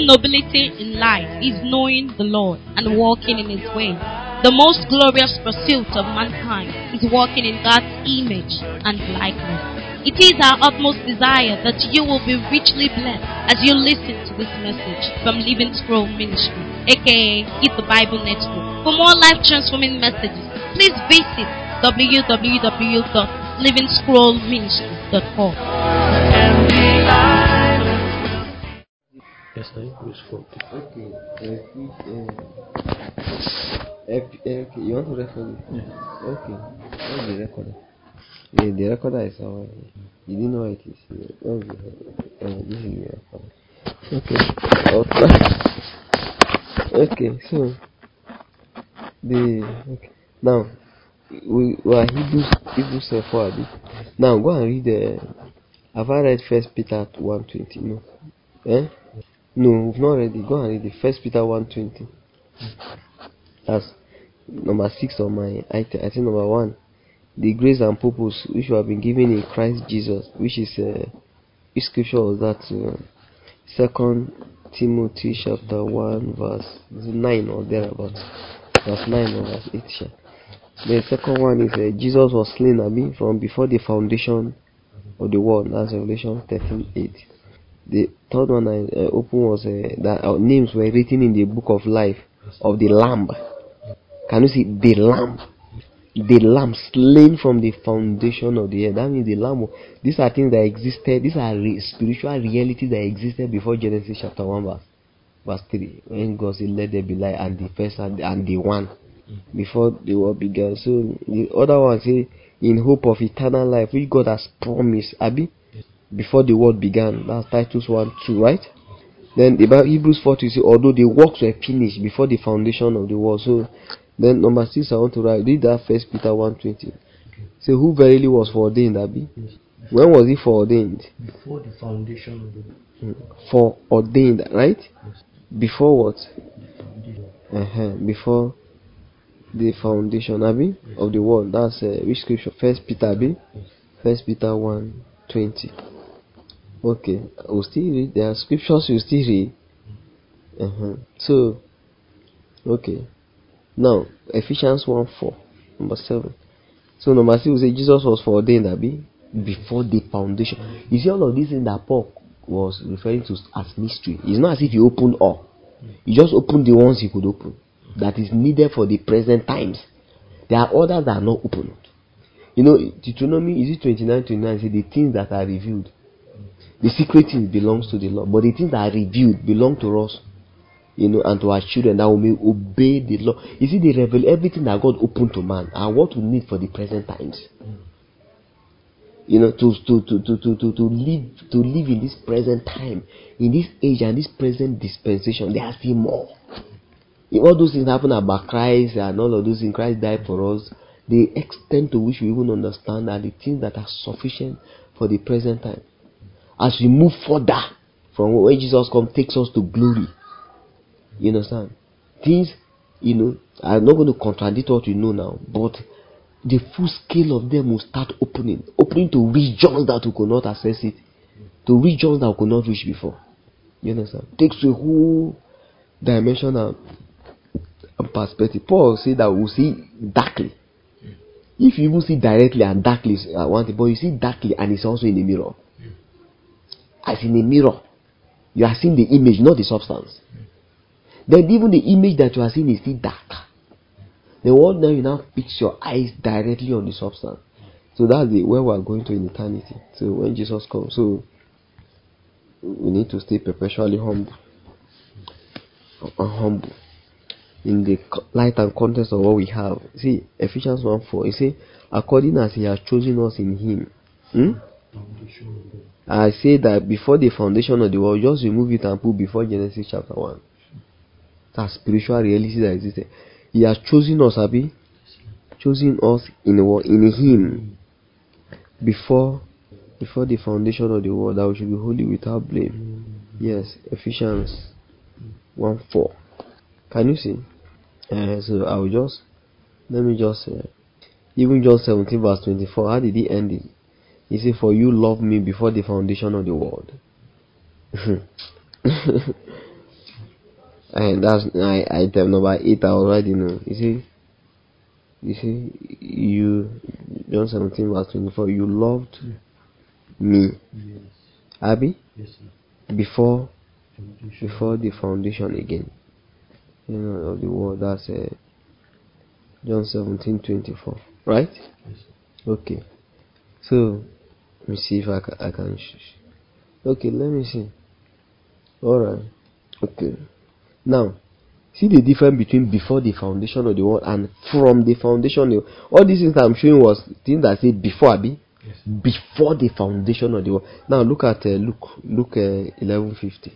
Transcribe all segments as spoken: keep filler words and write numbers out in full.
true nobility in life is knowing the Lord and walking in His way. The most glorious pursuit of mankind is walking in God's image and likeness. It is our utmost desire that you will be richly blessed as you listen to this message from Living Scroll Ministry, aka Eat the Bible Network. For more life-transforming messages, please visit w w w dot living scroll ministry dot com. Yes, I use for. Okay, uh, please, uh, F, uh, okay, you want to record it? Yeah. Okay, what's the recorder? Yeah, the recorder is our. You didn't know what it is. What's the uh, this is the recorder. Okay. Okay. Okay. So the okay. Now we we are Hebrews Hebrews uh, four. Abi? Now go and read the. Have I read First Peter one twenty? No. Eh? No, we've not read it. Go and read the First Peter one twenty. That's number six on my item. I think number one. The grace and purpose which you have been given in Christ Jesus, which is uh, which scripture was that? Uh, Second Timothy chapter one verse nine or thereabout, verse nine or verse eight. Sure. The second one is uh, Jesus was slain, Abi, from before the foundation of the world. That's Revelation thirteen eight. The third one I uh, opened was uh, that our names were written in the book of life of the Lamb. Can you see the Lamb? The Lamb slain from the foundation of the earth. That means the Lamb. These are things that existed. These are re- spiritual realities that existed before Genesis chapter one verse, verse three. When God said, "Let there be light," and the first and the, and the one before the world began. So the other one say, "In hope of eternal life, which God has promised." Abi, before the world began. That's Titus one two, right? Then about Hebrews four two say, although the works were finished before the foundation of the world. So then number six I want to write, read that First Peter one twenty. Say, who verily was foreordained, Abi? Yes. When was he foreordained? Before the foundation of the Hmm. Foreordained, right? yes. Before what? The foundation. Uh-huh. Before the foundation, Abi, Yes. of the world. That's uh, which scripture? First Peter, Abi? Yes. First Peter one twenty. Okay, we'll still read. There are scriptures you still read. Uh-huh. So, okay. Now, Ephesians one four, number seven. So, number six, we say Jesus was foreordained, Abi, before the foundation. You see, all of these things that Paul was referring to as mystery. It's not as if he opened all. He just opened the ones he could open that is needed for the present times. There are others that are not opened. You know, Deuteronomy, is it twenty-nine twenty-nine? Say the things that are revealed. The secret things belongs to the Lord, but the things that are revealed belong to us, you know, and to our children that we may obey the law. You see, they reveal everything that God opened to man and what we need for the present times. You know, to to to to to to, to live to live in this present time, in this age and this present dispensation. There are still more. If all those things happen about Christ and all of those things, Christ died for us. The extent to which we even understand are the things that are sufficient for the present time. As we move further from when Jesus comes, takes us to glory. You understand? Things, you know, I'm not going to contradict what we know now, but the full scale of them will start opening. Opening to regions that we could not access it. To regions that we could not reach before. You understand? Takes a whole dimension and, and perspective. Paul said that we'll see darkly. If you even see directly and darkly, I want it, but you see darkly and it's also in the mirror. As in a mirror. You are seeing the image, not the substance. Then even the image that you are seeing is still dark. The world now, you now fix your eyes directly on the substance. So that's the where we are going to in eternity. So when Jesus comes, so we need to stay perpetually humble. Uh, humble. In the light and context of what we have. See, Ephesians one four, it says, according as he has chosen us in him. Hmm? I say that before the foundation of the world, just remove it and put before Genesis chapter one. That's spiritual reality that existed. He has chosen us, Abi. Chosen us in the world, in him. Before before the foundation of the world, that we should be holy without blame. Yes, Ephesians one four. Can you see? Uh, so I will just, let me just, uh, even John seventeen verse twenty-four, how did he end it? He said, for you loved me before the foundation of the world. And that's I, item number eight. I already know. You see, you see, you John seventeen verse twenty-four. You loved me, Yes. Abby, Yes, sir. before Foundation. before the foundation again. You know of the world. That's uh, John seventeen twenty-four. Right? Yes, sir. Okay. So let me see if I can. I can sh- sh- okay. Let me see. All right. Okay. Now, see the difference between before the foundation of the world and from the foundation. Of, all these things that I'm showing was things that say before, Abi. Yes, sir. Before the foundation of the world. Now look at uh, Luke, Luke uh, eleven fifty.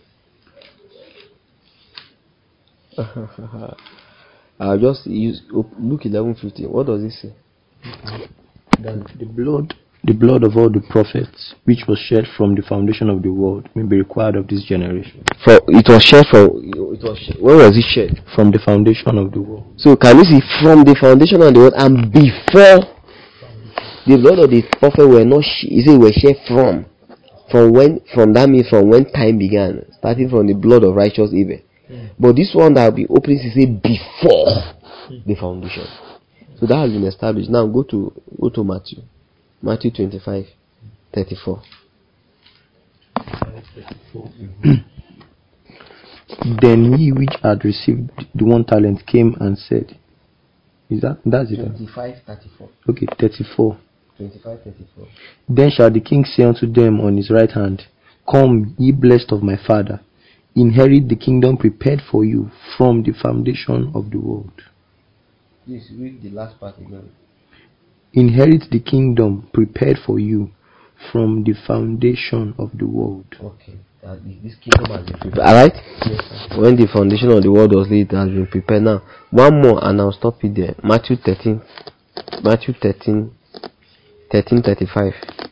I'll just use Luke eleven fifty. What does it say? That the blood, the blood of all the prophets, which was shed from the foundation of the world, may be required of this generation. For it was shed from it was shed, when was it shed? From the foundation of the world. So can you see from the foundation of the world and before the blood of the prophet were not sh- you say were shed from from when from that means from when time began, starting from the blood of righteous Abel. Mm. But this one that will be opening to say before mm. the foundation. So that has been established. Now go to go to Matthew. Matthew twenty-five, thirty-four. Then he which had received the one talent came and said, is that that's it? twenty-five, thirty-four. Okay, thirty-four. twenty-five, thirty-four. Then shall the king say unto them on his right hand, Come, ye blessed of my father, inherit the kingdom prepared for you from the foundation of the world. Please read the last part again. Inherit the kingdom prepared for you from the foundation of the world. Okay. That this kingdom has been prepared. Alright? Yes, sir. When the foundation of the world was laid, it has been prepared. Now, one more and I'll stop it there. Matthew thirteen. Matthew thirteen. thirteen thirty-five.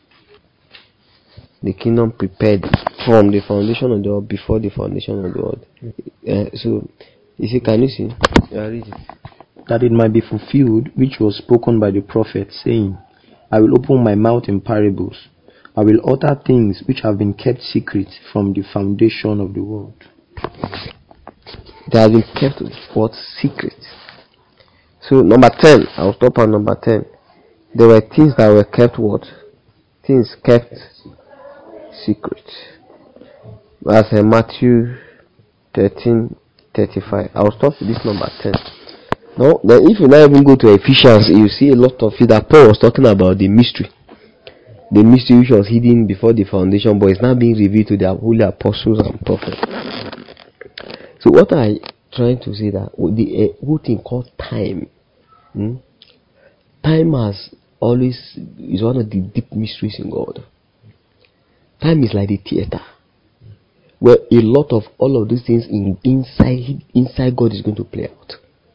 The kingdom prepared from the foundation of the world, before the foundation of the world. Uh, so, you see, can you see? Yeah, read it. That it might be fulfilled, which was spoken by the prophet, saying, I will open my mouth in parables. I will utter things which have been kept secret from the foundation of the world. They have been kept what? Secret. So, number ten. I'll stop on number ten. There were things that were kept what? Things kept secret. That's uh, Matthew thirteen thirty-five. I'll stop with this number ten. No, then if you now even go to Ephesians, you see a lot of it that Paul was talking about the mystery. The mystery which was hidden before the foundation, but it's now being revealed to the holy apostles and prophets. So what I'm trying to say that the uh, whole thing called time, hmm? time has always is one of the deep mysteries in God. Time is like the theater, where a lot of all of these things in inside inside God is going to play out.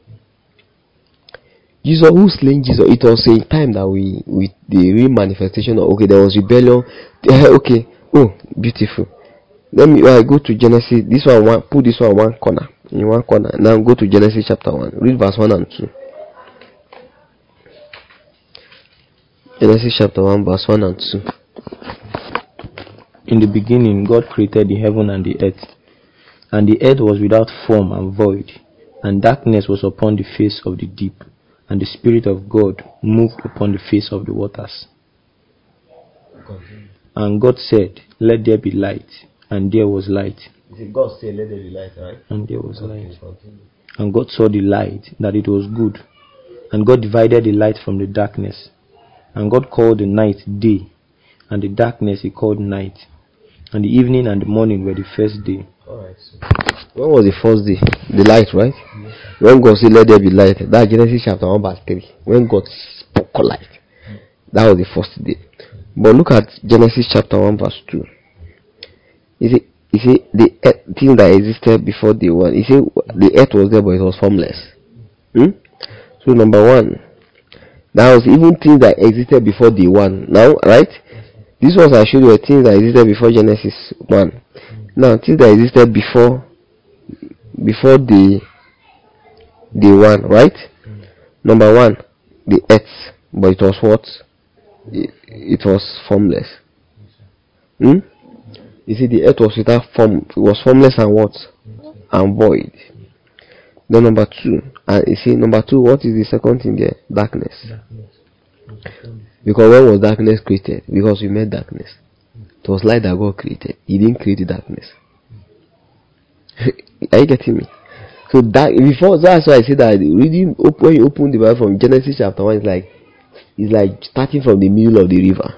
Jesus, who slain Jesus? It was a time that we, with the real manifestation of, okay, there was rebellion. Okay, oh, beautiful. Let me uh, go to Genesis. This one, one, put this one one corner, in one corner. Now go to Genesis chapter one. Read verse one and two. Genesis chapter one, verse one and two. In the beginning, God created the heaven and the earth, and the earth was without form and void, and darkness was upon the face of the deep. And the Spirit of God moved upon the face of the waters. And God said, Let there be light. And there was light. God said, Let there be light, right? And there was light. And God saw the light, that it was good. And God divided the light from the darkness. And God called the night day, and the darkness he called night. And the evening and the morning were the first day. Alright, so when was the first day? The light, right? Yes. When God said, Let there be light. That's Genesis chapter one, verse three. When God spoke light. Mm. That was the first day. Mm. But look at Genesis chapter one, verse two. You see, you see the earth, thing that existed before the one. You see, the earth was there, but it was formless. Hmm? So, number one, that was even things that existed before the one. Now, right? These ones I showed you were things that existed before Genesis one. Now, things that existed before before the the one, right? Mm. Number one, the earth, but it was what? It, it was formless. Hmm? You see, the earth was without form. It was formless and what? And void. Then number two, and you see, number two, what is the second thing there? Darkness. Darkness. Because when was darkness created? Because we made darkness. It was light that God created. He didn't create the darkness. Are you getting me? So that before, that's why I say that reading when you open the Bible from Genesis chapter one, it's like it's like starting from the middle of the river.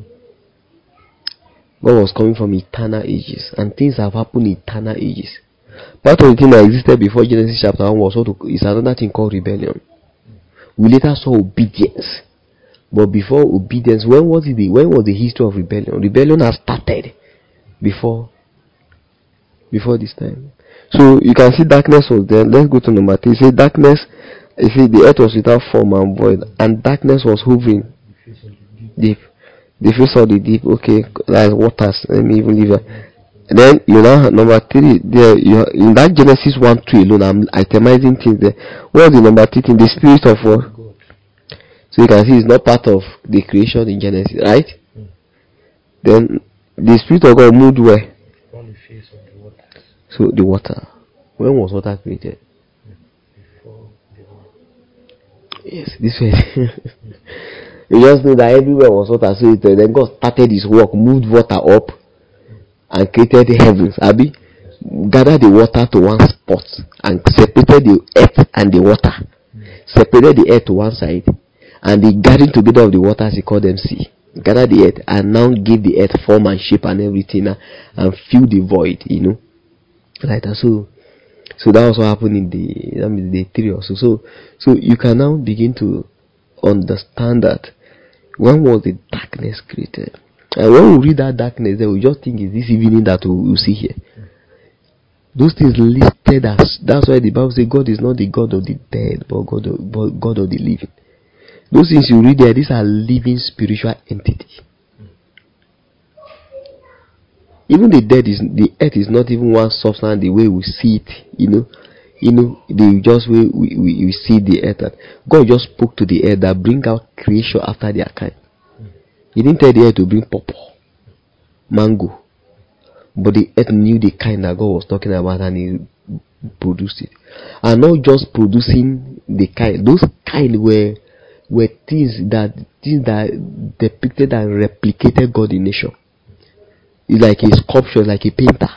God was coming from eternal ages, and things have happened in eternal ages. Part of the thing that existed before Genesis chapter one was what is another thing called rebellion. We later saw obedience, but before obedience, when was it? The, when was the history of rebellion? Rebellion has started before before this time. So you can see darkness was there. Let's go to number three. You see darkness. You see the earth was without form and void, and darkness was hovering deep. The face of the deep. Okay, like waters. Let me even leave it. Then you now have number three there. You have, in that Genesis one two alone, I'm itemizing things there. What is the number three thing? The spirit of what? So you can see it's not part of the creation in Genesis, right? Mm. Then the spirit of God moved where? On the face of the water. So the water. When was water created? Before the water. Yes, this way. You just know that everywhere was water. So it, then God started his work, moved water up, and created the heavens. Abi, gathered the water to one spot and separated the earth and the water. Separated the earth to one side, and the gathering together of the waters, he called them sea. Gathered the earth and now gave the earth form and shape and everything, and, and fill the void. You know, like that. So, so that was what happened in the I mean the three or so. So, so you can now begin to understand that when was the darkness created? And when we read that darkness, then we just think it's this evening that we will see here. Those things listed as, that's why the Bible says God is not the God of the dead, but God of, but God of the living. Those things you read there, these are living spiritual entities. Even the dead is, the earth is not even one substance the way we see it, you know. You know, the just way we, we, we see the earth. And God just spoke to the earth that bring out creation after their kind. He didn't tell the earth to bring pawpaw, mango, but the earth knew the kind that God was talking about, and He produced it. And not just producing the kind; those kind were were things that things that depicted and replicated God in nature. It's like a sculpture, like a painter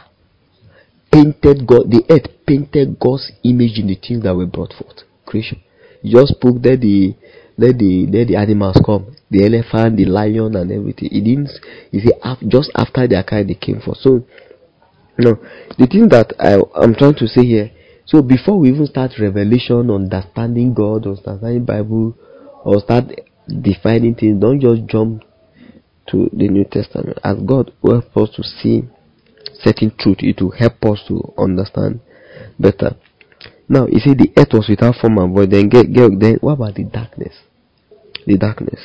painted God. The earth painted God's image in the things that were brought forth. Creation. He just spoke. Let the let the let the animals come. The elephant, the lion, and everything. He didn't. He said just after their kind they came forth. So, you know, the thing that I I'm trying to say here. So before we even start revelation, understanding God, or understanding Bible, or start defining things, don't just jump to the New Testament. As God will help us to see certain truth, it will help us to understand better. Now, you see, the earth was without form and void. Then, get, get, then what about the darkness? The darkness.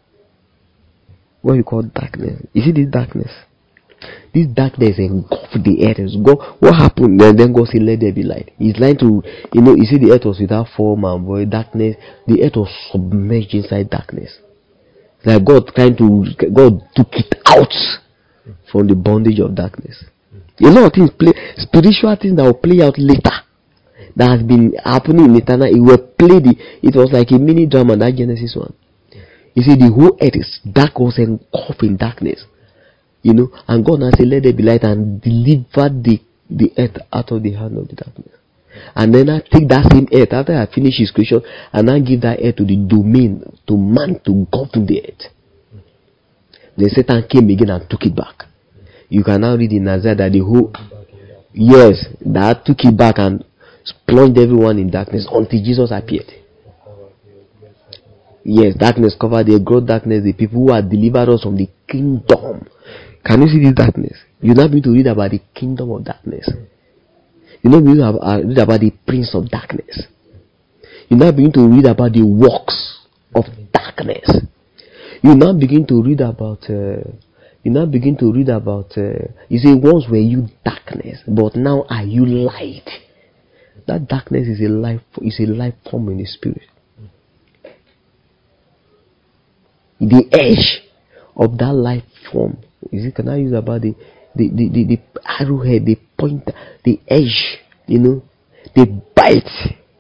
What you call darkness? You see this darkness? This darkness engulfed the earth. God, what happened? Then, then God said, "Let there be light." He's trying to, you know, you see, the earth was without form and void. Darkness. The earth was submerged inside darkness. Like God trying to, God took it out from the bondage of darkness. A lot of things play, spiritual things that will play out later, that has been happening in eternal, it will play the, it was like a mini drama, that Genesis one. You see, the whole earth is dark, was engulfed in darkness. You know, and God now said, "Let there be light," and delivered the, the earth out of the hand of the darkness. And then I take that same earth, after I finish his creation, and I give that earth to the domain, to man, to govern the earth. Then Satan came again and took it back. You can now read in Isaiah that the whole, yes, that took it back and plunged everyone in darkness until Jesus appeared. Yes, darkness covered the gross darkness, the people who are delivered us from the kingdom. Can you see this darkness? You're not going to read about the kingdom of darkness. You're not going to read about the prince of darkness. You're not going to read about the works of darkness. You now begin to read about. Uh, you now begin to read about. Uh, you say, "Once were you darkness, but now are you light." That darkness is a life. Is a life form in the spirit. The edge of that life form. Is it? Can I use about the the the the, the arrowhead, the pointer, the edge? You know, the bite.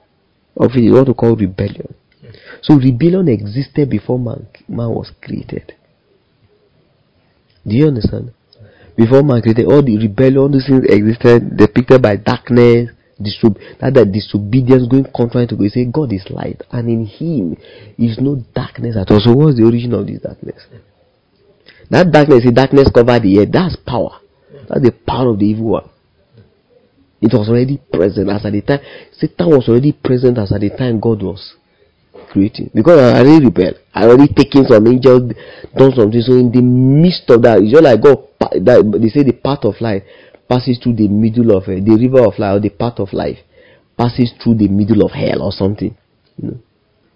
of it is what we call rebellion. So rebellion existed before man, man was created. Do you understand? Before man created, all the rebellion, those things existed, depicted by darkness, disobe- that the disobedience going contrary to God. He said God is light, and in Him is no darkness at all. So what's the origin of this darkness? That darkness, the darkness covered the earth. That's power. That's the power of the evil one. It was already present as at the time. Satan was already present as at the time God was creating. Because I already rebelled. I already taken some angels, done something. So in the midst of that, it's just like God. That, they say the path of life passes through the middle of uh, the river of life, or the path of life passes through the middle of hell, or something. You know.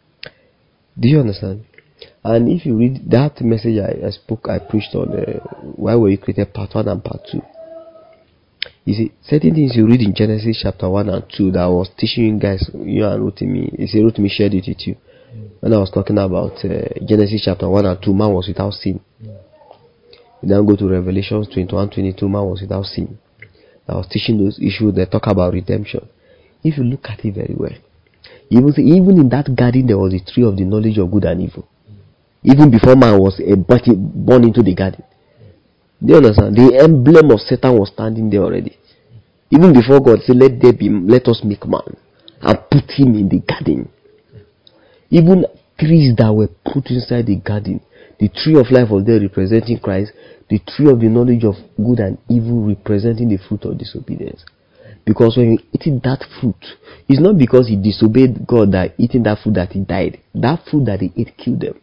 Do you understand? And if you read that message I, I spoke, I preached on uh, why were you created, part one and part two. You see, certain things you read in Genesis chapter one and two that I was teaching you guys, you and Rotimi, you see, Rotimi shared it with you. When I was talking about uh, Genesis chapter one and two, man was without sin. You then go to Revelation twenty-one, twenty-two, man was without sin. I was teaching those issues that talk about redemption. If you look at it very well, even, even in that garden there was a tree of the knowledge of good and evil. Even before man was uh, born into the garden. Do you understand? The emblem of Satan was standing there already. Even before God said, let there be, let us make man, and put him in the garden. Even trees that were put inside the garden, the tree of life was there representing Christ, the tree of the knowledge of good and evil representing the fruit of disobedience. Because when you eating that fruit, it's not because he disobeyed God that eating that fruit that he died. That fruit that he ate killed them.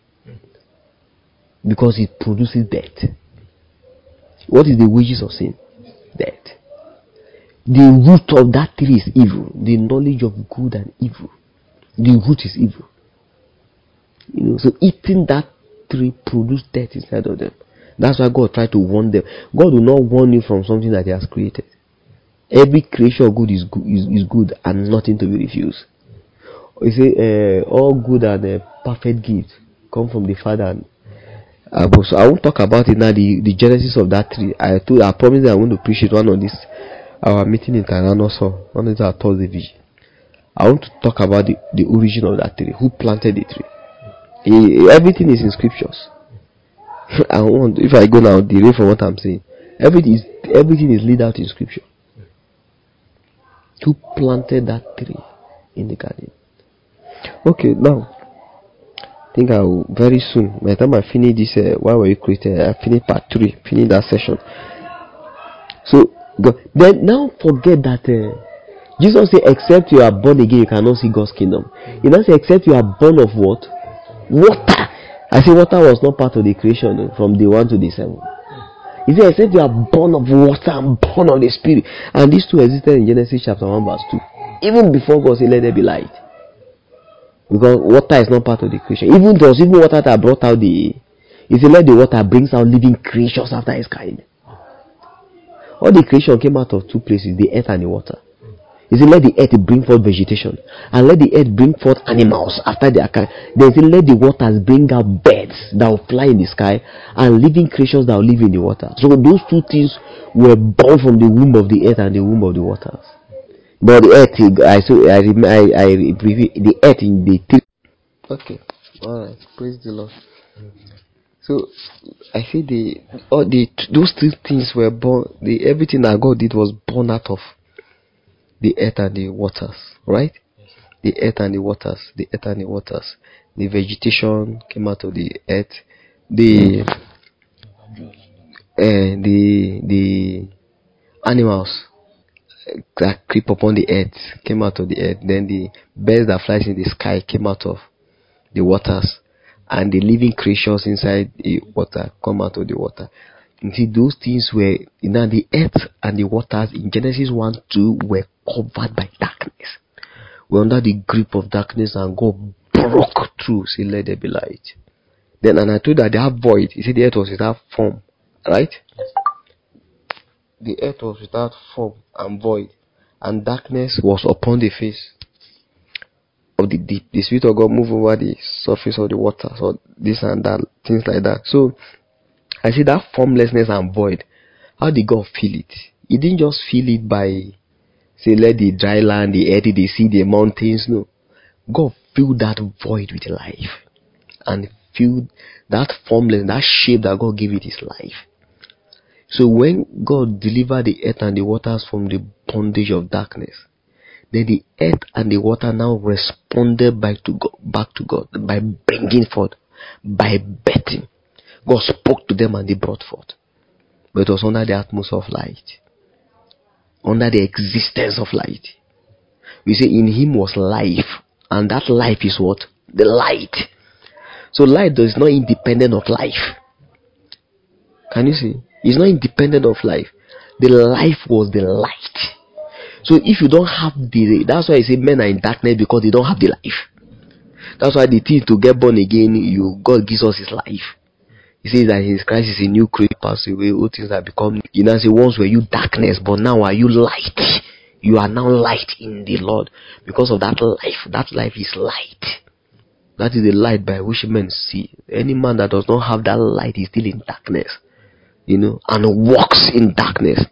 Because it produces death. What is the wages of sin? Death. The root of that tree is evil. The knowledge of good and evil. The root is evil. You know, so eating that tree produces death inside of them. That's why God tried to warn them. God will not warn you from something that He has created. Every creation of good is good, is, is good and nothing to be refused. You say, uh, all good and uh, perfect gifts come from the Father. And, uh, so I won't talk about it now. The, the genesis of that tree. I told, I promised that I want to preach it one on this. Our meeting in Tyrannosaurus, one is our Thursday vision. I want to talk about the, the origin of that tree. Who planted the tree? He, everything is in scriptures. I want, if I go now, derail from what I'm saying. Everything is everything is laid out in scripture. Who planted that tree in the garden? Okay, now I think I will very soon. By the time I finish this, uh, why were you created? I finish part three, finish that session. So go, then now forget that uh, Jesus said, "Except you are born again, you cannot see God's kingdom." He now said, "Except you are born of what? Water." I say water was not part of the creation uh, from day one to day seven. He said, "Except you are born of water and born of the Spirit," and these two existed in Genesis chapter one verse two. Even before God said, "Let there be light," because water is not part of the creation. Even there was even water that brought out the. He said, "Let the water brings out living creatures after His kind." All the creation came out of two places: the earth and the water. He said, "Let the earth bring forth vegetation, and let the earth bring forth animals after their kind." Then he said, "Let the waters bring out birds that will fly in the sky, and living creatures that will live in the water." So those two things were born from the womb of the earth and the womb of the waters. But the earth, I so I I, I the earth in the three. Okay, all right, praise the Lord. So I say the all the those three things were born. The everything that God did was born out of the earth and the waters, right? The earth and the waters, the earth and the waters. The vegetation came out of the earth. The uh, the the animals that creep upon the earth came out of the earth. Then the birds that flies in the sky came out of the waters, and the living creatures inside the water come out of the water. You see, those things were, you know, the earth and the waters in Genesis one two were covered by darkness. We're under the grip of darkness, and God broke through, say, "Let there be light." Then, and I told that that void, he said the earth was without form, right? The earth was without form and void, and darkness was upon the face of the deep. The Spirit of God moved over the surface of the water, so this and that, things like that. So, I see that formlessness and void. How did God feel it? He didn't just feel it by, say, let the dry land, the earth, the sea, the mountains. No. God filled that void with life, and filled that formless, that shape that God gave it is life. So when God delivered the earth and the waters from the bondage of darkness, then the earth and the water now responded back to God, back to God by bringing forth, by birthing. God spoke to them and they brought forth. But it was under the atmosphere of light, under the existence of light. We say in him was life, and that life is what? The light. So light is not independent of life. Can you see? It's not independent of life. The life was the light. So if you don't have the, that's why I say men are in darkness, because they don't have the life. That's why the thing to get born again, you God gives us his life. He says that his Christ is a new creature, pass away, all things have become. You know, say once were you darkness, but now are you light. You are now light in the Lord because of that life. That life is light. That is the light by which men see. Any man that does not have that light is still in darkness, you know, and walks in darkness.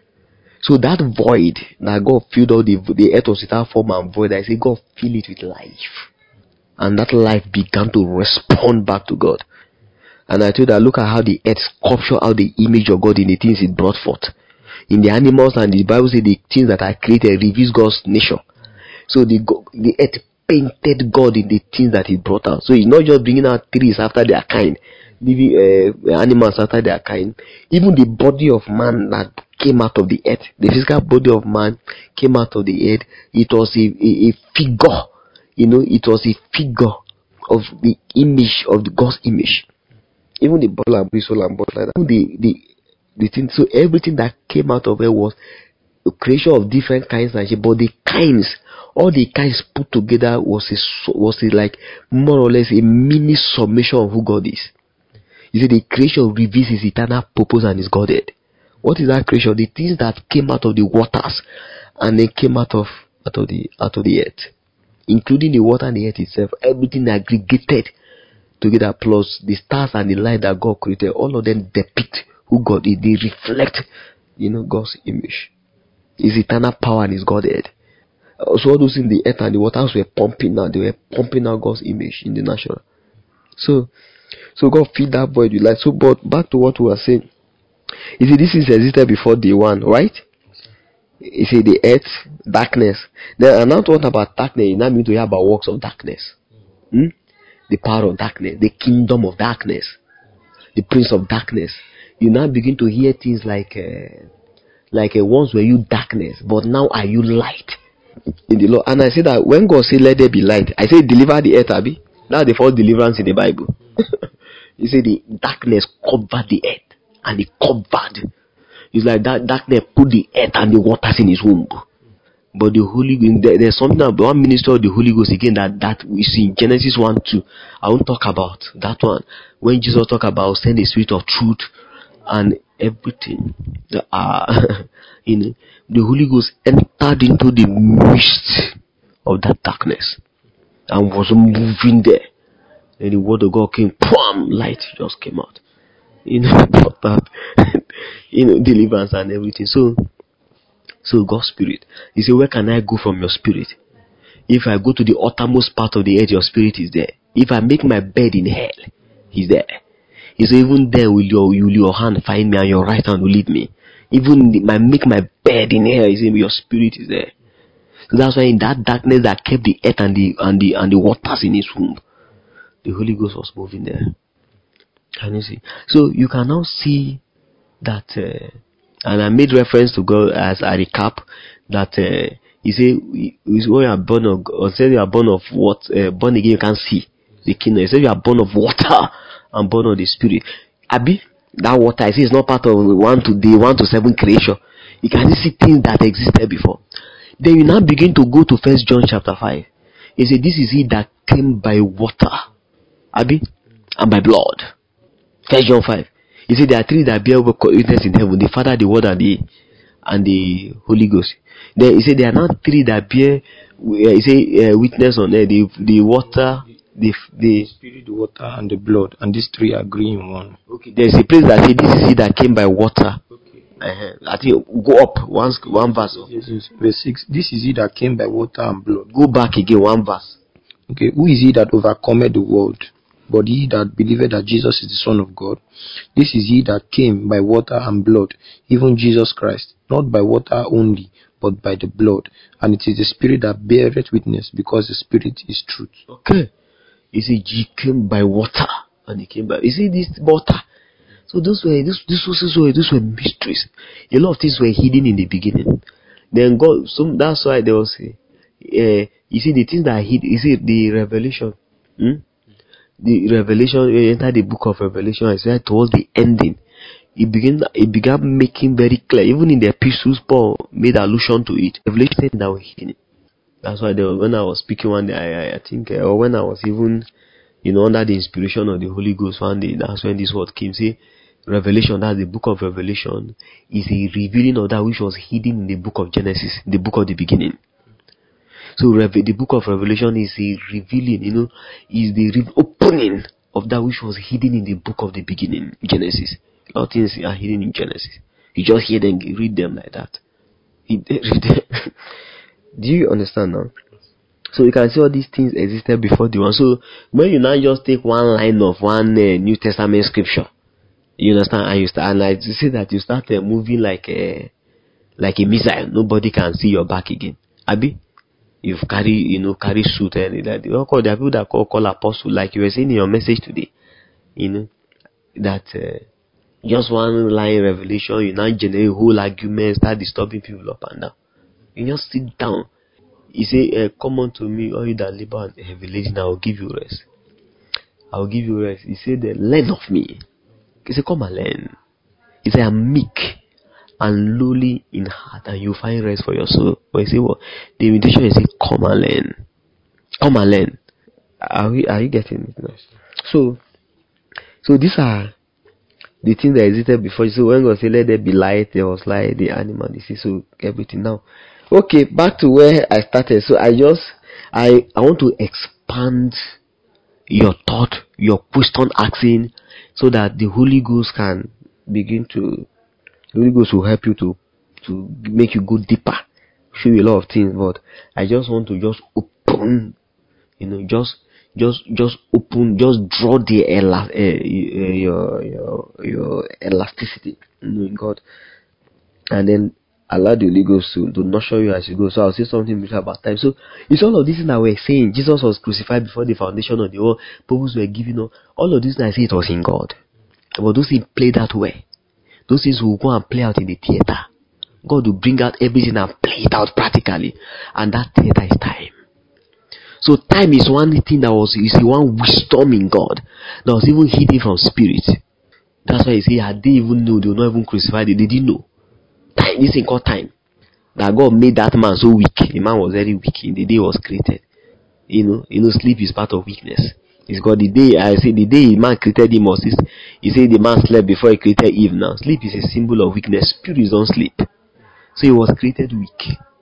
So that void that God filled all the the earth was without form and void, I say God filled it with life, and that life began to respond back to God. And I told her, look at how the earth sculpture out the image of God in the things it brought forth. In the animals, and the Bible says the things that are created reveals God's nature. So the the earth painted God in the things that it brought out. So it's not just bringing out trees after their kind, living uh, animals after their kind. Even the body of man that came out of the earth, the physical body of man came out of the earth. It was a, a, a figure, you know, it was a figure of the image of the God's image. Even the bottle and soul and bottle like that. The, the, the thing, so everything that came out of it was a creation of different kinds, but the kinds, all the kinds put together was a, was a like more or less a mini summation of who God is. You see, the creation reveals his eternal purpose and his Godhead. What is that creation? The things that came out of the waters and they came out of out of the out of the earth, including the water and the earth itself. Everything aggregated together, plus the stars and the light that God created, all of them depict who God is. They reflect, you know, God's image, his eternal power and his Godhead. So all those in the earth and the waters were pumping out. They were pumping out God's image in the natural. So, so God filled that void with light. So, but back to what we were saying. You see, this is existed before day one, right? You see, the earth, darkness. Then, and now to what about darkness? You now mean to hear about works of darkness. Hmm? The power of darkness, the kingdom of darkness, the prince of darkness. You now begin to hear things like, uh, like uh, once were you darkness, but now are you light in the Lord. And I say that when God said, "Let there be light," I say, "Deliver the earth, Abi." That's the first deliverance in the Bible. You say the darkness covered the earth, and it covered. It's like that darkness put the earth and the waters in his womb. But the Holy Ghost, there, there's something about one minister of the Holy Ghost again that, that we see in Genesis one two. I won't talk about that one. When Jesus talked about send the spirit of truth and everything, the, uh, you know, the Holy Ghost entered into the midst of that darkness and was moving there. And the word of God came, pam, light just came out. You know, about that, you know, deliverance and everything. So, So God's spirit. You say, where can I go from your spirit? If I go to the uttermost part of the earth, your spirit is there. If I make my bed in hell, he's there. He said, even there will your, will your hand find me and your right hand will lead me. Even if I make my bed in hell, he said, your spirit is there. So that's why in that darkness that kept the earth and the and the and the waters in his womb, the Holy Ghost was moving there. Can you see? So you can now see that. Uh, And I made reference to God as a recap that uh, he said, when you are born of God, said you are born of what? Uh, born again, you can't see the kingdom. He said you are born of water and born of the Spirit. Abi, that water, I say, is not part of one to day one to seven creation. You can see things that existed before. Then you now begin to go to First John chapter five. He said, this is he that came by water, Abi, and by blood. First John five. He said there are three that bear witness in heaven: the Father, the Word, and the and the Holy Ghost. Then he said there are not three that bear. Uh, he said uh, witness on earth: the the water, the the Spirit, the water, and the blood, and these three agree in one. Okay. There is a place that says this is he that came by water. Okay. Uh-huh. I think go up once one verse. Yes, yes. Verse six. This is he that came by water and blood. Go back again one verse. Okay, who is he that overcometh the world? But he that believeth that Jesus is the Son of God. This is he that came by water and blood, even Jesus Christ, not by water only, but by the blood. And it is the Spirit that beareth witness, because the Spirit is truth. Okay. You see, he came by water, and he came by. You see this water. So those were this this was were those were mysteries. A lot of things were hidden in the beginning. Then God, so that's why there was a, uh, you see the things that hid. You see the revelation. Hmm? The revelation, when you enter the book of Revelation, I said towards the ending, it began it began making very clear. Even in the epistles, Paul made allusion to it. Revelation that were hidden. That's why there, when I was speaking one day, I, I, I think, uh, or when I was even, you know, under the inspiration of the Holy Ghost one day, that's when this word came. Say, Revelation, that's the book of Revelation, is a revealing of that which was hidden in the book of Genesis, the book of the beginning. So the book of Revelation is a revealing, you know, is the re- opening of that which was hidden in the book of the beginning, Genesis. A lot of things are hidden in Genesis. You just hear them, read them like that. Read them. Do you understand now? So you can see all these things existed before the one. So when you now just take one line of one uh, New Testament scripture, you understand, and you start, and I see that you start uh, moving like a like a missile. Nobody can see your back again. Abi? You've carry, you know, carry suit and that. There are people that call, call apostle, like you were saying in your message today. You know, that uh, just one line revelation, you now generate a whole argument, start disturbing people up and down. You just sit down. You say, uh, come unto me, all you that labor and heavy laden, I will give you rest. I will give you rest. He said, learn of me. He said, come and learn. He said, I'm meek and lowly in heart, and you find rest for your soul. But he said, what? The invitation is, say, come and learn. Come and learn. Are we? Are you getting it now? So, so these are the things that existed before. So when God said, let there be light, there was light, the animal, this is so everything now. Okay, back to where I started. So I just, I, I want to expand your thought, your question asking, so that the Holy Ghost can begin to, the Holy Ghost will help you to, to make you go deeper, show you a lot of things. But I just want to just open, you know, just, just, just open, just draw the ela- uh, your, your, your elasticity, you know, in God, and then allow the Holy Ghost to, to nurture you as you go. So I'll say something about time. So it's all of this that we're saying. Jesus was crucified before the foundation of the world. Purpose were given up. All of this that I say it was in God. But those things play that way. Those things will go and play out in the theater. God will bring out everything and play it out practically. And that theater is time. So time is one thing that was, you see, one wisdom in God that was even hidden from spirit. That's why you see, had they even know, they will not even crucify it. They didn't know. Time, this thing called time. That God made that man so weak. The man was very weak in the day he was created. You know, you know, sleep is part of weakness. It's God. The day I say the day man created him was, he said the man slept before he created Eve. Now sleep is a symbol of weakness. Spirits don't sleep, so he was created weak.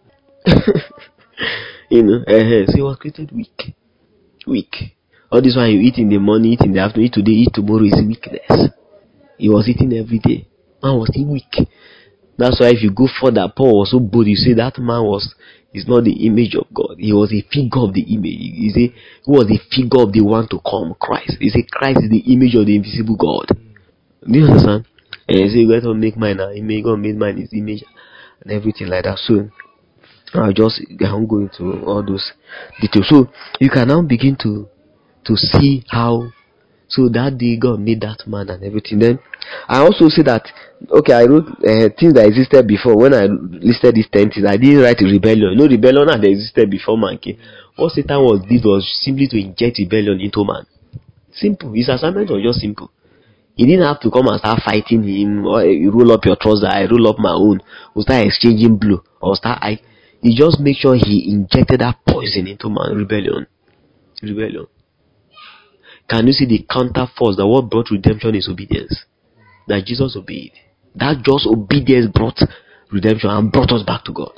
You know, uh, so he was created weak, weak. All this while you eat in the morning, eat in the afternoon, eat today, eat tomorrow is weakness. He was eating every day. Man was still weak. That's why if you go further, Paul was so bold. You say that man was is not the image of God. He was a figure of the image. You say he was a figure of the one to come, Christ. You say Christ is the image of the invisible God. Do you understand? And you say God will make mine an image. God made mine his image and everything like that. So I'll just I won't go into all those details. So you can now begin to to see how. So that day God made that man and everything. Then I also say that, okay, I wrote uh, things that existed before. When I listed these ten things, I didn't write rebellion. No, rebellion had existed before man came. What Satan was did was simply to inject rebellion into man. Simple. His assignment was just simple. He didn't have to come and start fighting him, or you roll up your trouser, I roll up my own, we'll start exchanging blow, or start I. He just make sure he injected that poison into man. Rebellion. Rebellion. Can you see the counter force that what brought redemption is obedience? That Jesus obeyed. That just obedience brought redemption and brought us back to God.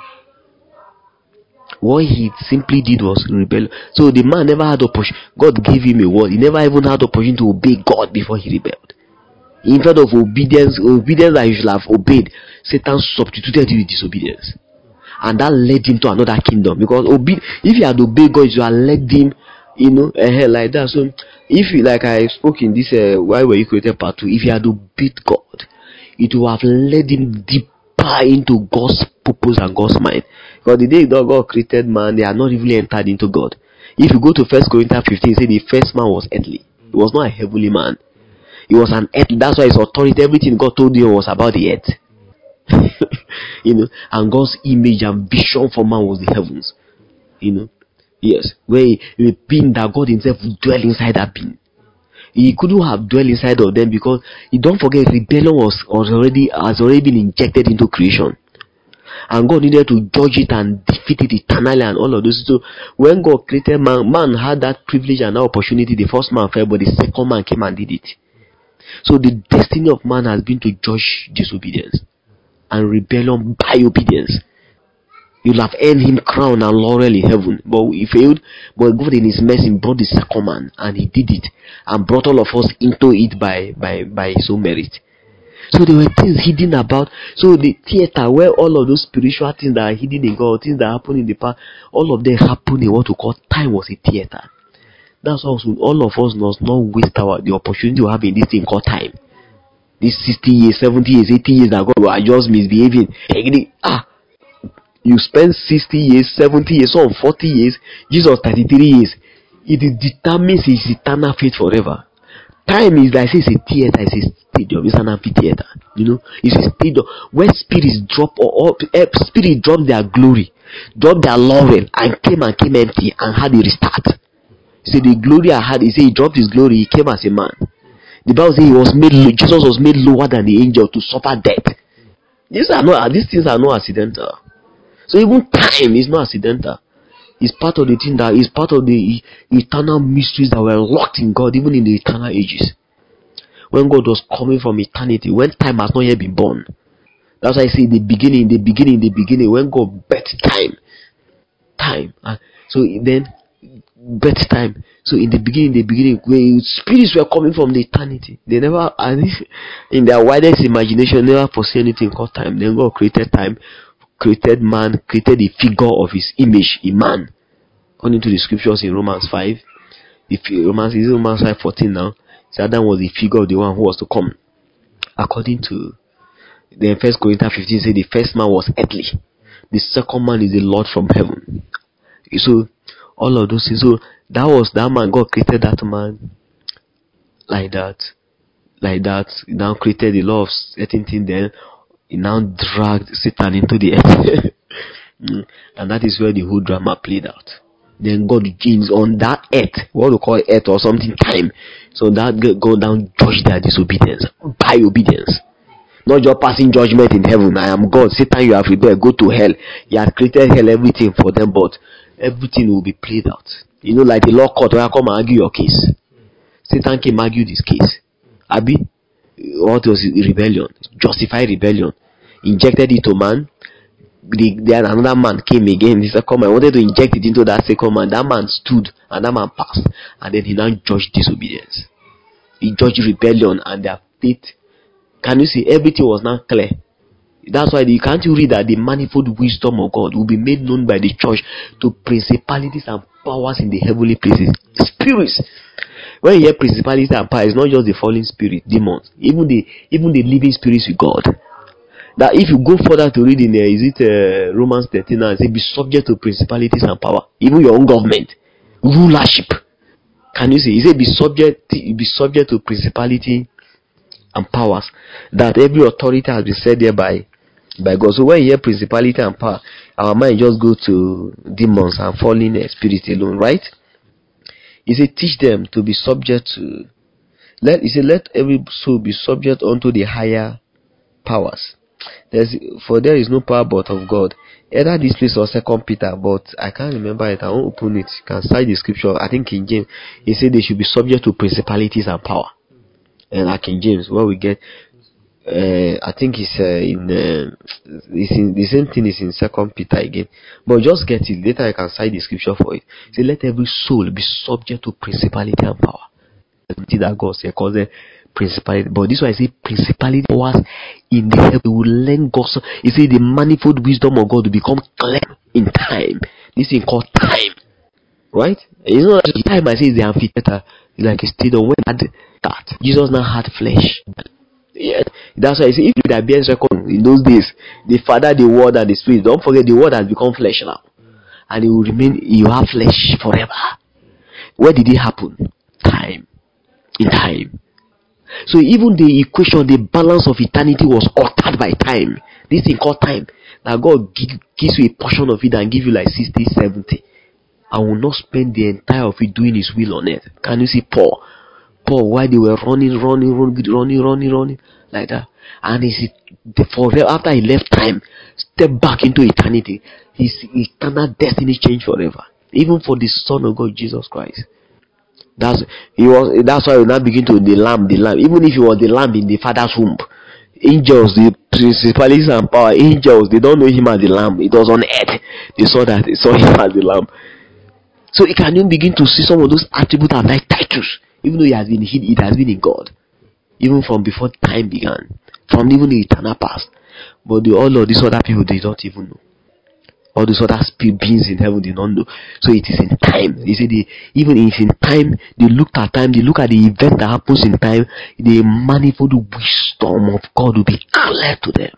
What he simply did was rebel. So the man never had opportunity. God gave him a word. He never even had opportunity to obey God before he rebelled. In front of obedience, obedience that he should have obeyed, Satan substituted it with disobedience. and that led him to another kingdom. Because obe- if you had obeyed God, you had led him, you know, uh, like that. So if you, like I spoke in this, uh, why were you created part two? If you had obeyed God, it will have led him deeper into God's purpose and God's mind. Because the day God created man, they are not really entered into God. If you go to First Corinthians fifteen, say the first man was earthly. He was not a heavenly man. He was an earth. That's why his authority, everything God told him was about the earth. You know, and God's image and vision for man was the heavens. You know, yes, where he, the being that God himself would dwell inside that being. He couldn't have dwelled inside of them because you don't forget rebellion was, was already has already been injected into creation. And God needed to judge it and defeat it eternally and all of this. So when God created man, man had that privilege and that opportunity. The first man fell, but the second man came and did it. So the destiny of man has been to judge disobedience and rebellion by obedience. You'll have earned him crown and laurel in heaven, but he failed. But God in his mercy brought the second man, and he did it and brought all of us into it by by by his own merit. So there were things hidden about. So the theater where all of those spiritual things that are hidden in God, things that happen in the past, all of them happen in what we call time was a theater. That's also all of us must not waste our the opportunity to have in this thing called time. This sixty years, seventy years, eighty years that God will just misbehaving. Ah, you spend sixty years, seventy years, or forty years. Jesus thirty-three years. It determines his eternal fate forever. Time is like it's a theater, it's a stadium, it's an amphitheater. You know, it's a stadium where spirits drop or, or spirit drop their glory, drop their laurel, and came and came empty and had a restart. See, the glory I had, he said he dropped his glory, he came as a man. The Bible says he was made low, Jesus was made lower than the angel to suffer death. These are not these things are not accidental. So even time is not accidental. It's part of the thing that is part of the eternal mysteries that were locked in God, even in the eternal ages. When God was coming from eternity, when time has not yet been born. That's why I say the beginning, the beginning, the beginning, when God birthed time. Time. Uh, so then birth time. So in the beginning, the beginning, where spirits were coming from the eternity. They never, in their widest imagination, never foresee anything called time. Then God created time, created man, created the figure of his image in man. According to the scriptures in Romans five, if Romans is Romans five fourteen now, so Adam was the figure of the one who was to come. According to then First Corinthians fifteen, say the first man was earthly, the second man is the Lord from heaven. So all of those things. So that was that man. God created that man like that, like that. He now created the law of certain thing. Then he now dragged Satan into the earth, and that is where the whole drama played out. Then God is on that earth, what we call earth or something, time. So that God down judge their disobedience by obedience. Not just passing judgment in heaven. I am God. Satan, you have rebelled. Go to hell. He has created hell, everything for them, but everything will be played out. You know, like the law court where I come and argue your case. Satan came and argued his case. Abi, what was rebellion? Justified rebellion. Injected it to man. The, then another man came again. The second man wanted to inject it into that second man. That man stood and that man passed. And then he now judged disobedience. He judged rebellion and their faith. Can you see? Everything was now clear. That's why you can't you read that the manifold wisdom of God will be made known by the church to principalities and powers in the heavenly places. Spirits. When you hear principalities and powers, it's not just the fallen spirit, demons, even the even the living spirits with God. That if you go further to read in there, is it uh, Romans thirteen and say be subject to principalities and power, even your own government, rulership. Can you see? He said be subject be subject to principality and powers, that every authority has been set there by by God. So when you hear principality and power, our mind just go to demons and fallen spirits alone, right? He said teach them to be subject to let he said let every soul be subject unto the higher powers. There's for there is no power but of God. Either this place or Second Peter, but I can't remember it. I won't open it. You can cite the scripture. I think King James, he said they should be subject to principalities and power. And like King James, where we get, uh, I think it's uh, in, uh, it's in the same thing is in Second Peter again. But just get it later. I can cite the scripture for it. Say, let every soul be subject to principality and power. That God said, because principality. But this one I say principality was in the heaven. We will learn God's. You see, the manifold wisdom of God will become clear in time. This thing called time, right? It's not like the time I say is the amphitheater. It's like a stadium. When had that Jesus now had flesh. Yeah, that's why I say if that bears record in those days, the Father, the Word, and the Spirit. Don't forget the Word has become flesh now, and it will remain. You have flesh forever. Where did it happen? Time. In time. So even the equation, the balance of eternity was altered by time. This thing called time. Now God give, gives you a portion of it and give you like sixty, seventy. I will not spend the entire of it doing His will on earth. Can you see Paul? Paul, why they were running, running, running, running, running, running like that. And he the forever after he left time, step back into eternity. His eternal destiny changed forever. Even for the Son of God, Jesus Christ. That's he was. That's why we now begin to the lamb, the lamb. Even if he was the lamb in the Father's womb, angels, the principalities and power, angels, they don't know him as the lamb. It was on earth. They saw that. They saw him as the lamb. So you can even begin to see some of those attributes and like titles, even though it has been hid, it has been in God, even from before time began, from even the eternal past. But the, all of these other people, they don't even know. All these other spirit beings in heaven, they don't know. So it is in time. You see, they, even if in time, they look at time, they look at the event that happens in time, the manifold wisdom of God will be clear to them.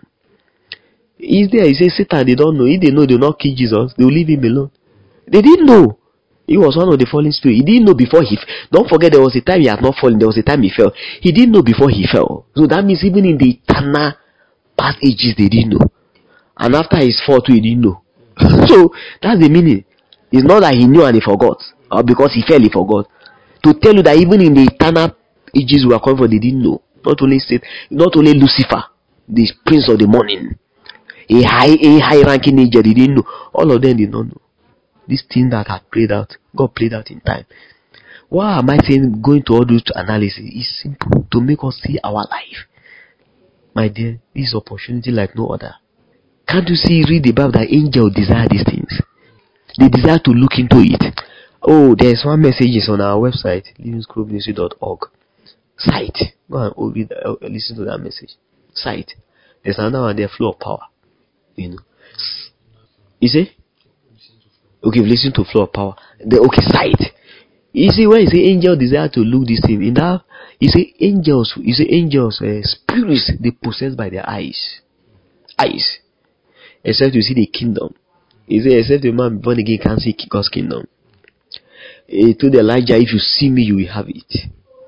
Is there? He says, Satan, they don't know. If they know, they will not kill Jesus. They will leave him alone. They didn't know. He was one of the fallen spirits. He didn't know before he. Don't forget, there was a time he had not fallen. There was a time he fell. He didn't know before he fell. So that means even in the eternal past ages, they didn't know. And after his fall too, he didn't know. So that's the meaning. It's not that he knew and he forgot, or because he fell he forgot. To tell you that even in the eternal ages we are coming from, they didn't know. Not only Satan, not only Lucifer, the prince of the morning, a high, a high ranking angel, they didn't know. All of them did not know. This thing that had played out, God played out in time. Why am I saying going to all those analysis? It's simple to make us see our life. My dear, this is opportunity like no other. Can't you see, read the Bible that angels desire these things? They desire to look into it. Oh, there's one message is on our website, living school ministry dot org. Sight. Go and read, uh, listen to that message. Sight. There's another one there, flow of power. You know. You see? Okay, listen to flow of power. The, okay, sight. You see, when you say angel desire to look this thing, in that, you say angels, you say angels, uh, spirits, they possessed by their eyes. Eyes. Except you see the kingdom. He said, except a man born again can't see God's kingdom. He told Elijah, if you see me, you will have it.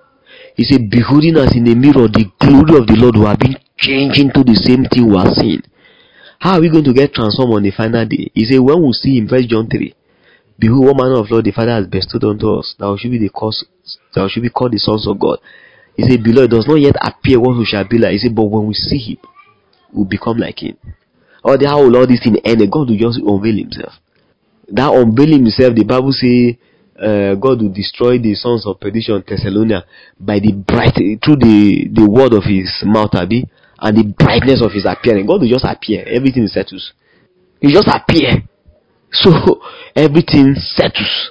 He said, beholding us in the mirror, the glory of the Lord will have been changed into the same thing we are seeing. How are we going to get transformed on the final day? He said, when we see him, First John three, behold, what manner of Lord the Father has bestowed unto us, that we should be the cause, that we should be called the sons of God. He said, beloved, it does not yet appear what we shall be like. He said, but when we see him, we'll become like him. Or the how will all this thing end? God will just unveil himself. That unveiling himself, the Bible says, uh, God will destroy the sons of perdition, Thessalonica, by the bright, through the, the word of his mouth, Abi, and the brightness of his appearing. God will just appear. Everything settles. He just appear. So everything settles.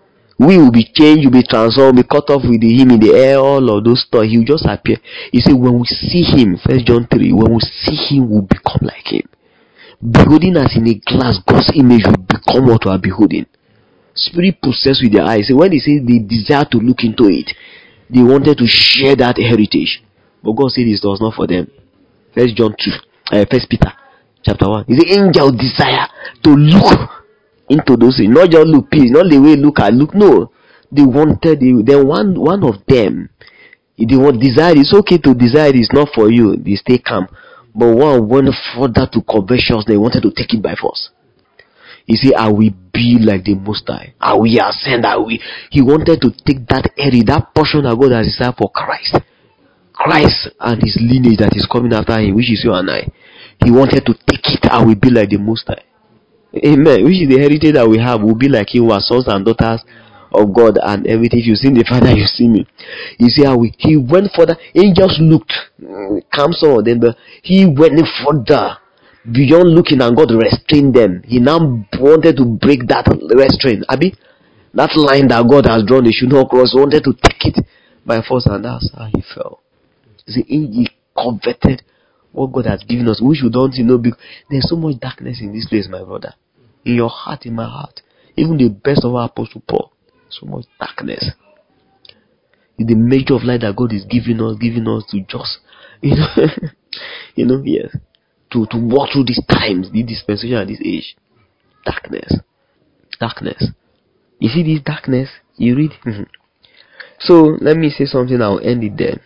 We will be changed, will be transformed, be cut off with him in the air, all of those stuff. He will just appear. He said, when we see him, First John three, when we see him, we'll become like him. Beholding us in a glass, God's image will become what we are beholding. Spirit possessed with their eyes. So when they say they desire to look into it, they wanted to share that heritage. But God said this was not for them. First John two, uh, First Peter chapter one. He said, angel desire to look into those things. Not just look, please, not the way look at look. No. They wanted, they, then one one of them, they want desire. It's okay to desire, it's not for you. They stay calm. But one went further to conversions, they wanted to take it by force. He said, I will be like the Most High. I will ascend. I will. He wanted to take that area, that portion that God has designed for Christ. Christ and his lineage that is coming after him, which is you and I. He wanted to take it. I will be like the Most High. Amen. Which is the heritage that we have. We'll be like him, our sons and daughters of God and everything. If you see the Father, you see me. You see how we, he went further. Angels looked, calm some of them, but he went further beyond looking, and God restrained them. He now wanted to break that restraint. Abi, that line that God has drawn, they should not cross. He wanted to take it by force, and that's how he fell. See, he coveted what God has given us, which we don't you know. Because there's so much darkness in this place, my brother. In your heart, in my heart. Even the best of our Apostle Paul. So much darkness. In the measure of light that God is giving us, giving us to just, you know, you know, yes, to to walk through these times, the dispensation at this age. Darkness, darkness. You see this darkness? You read. So let me say something. I'll end it there.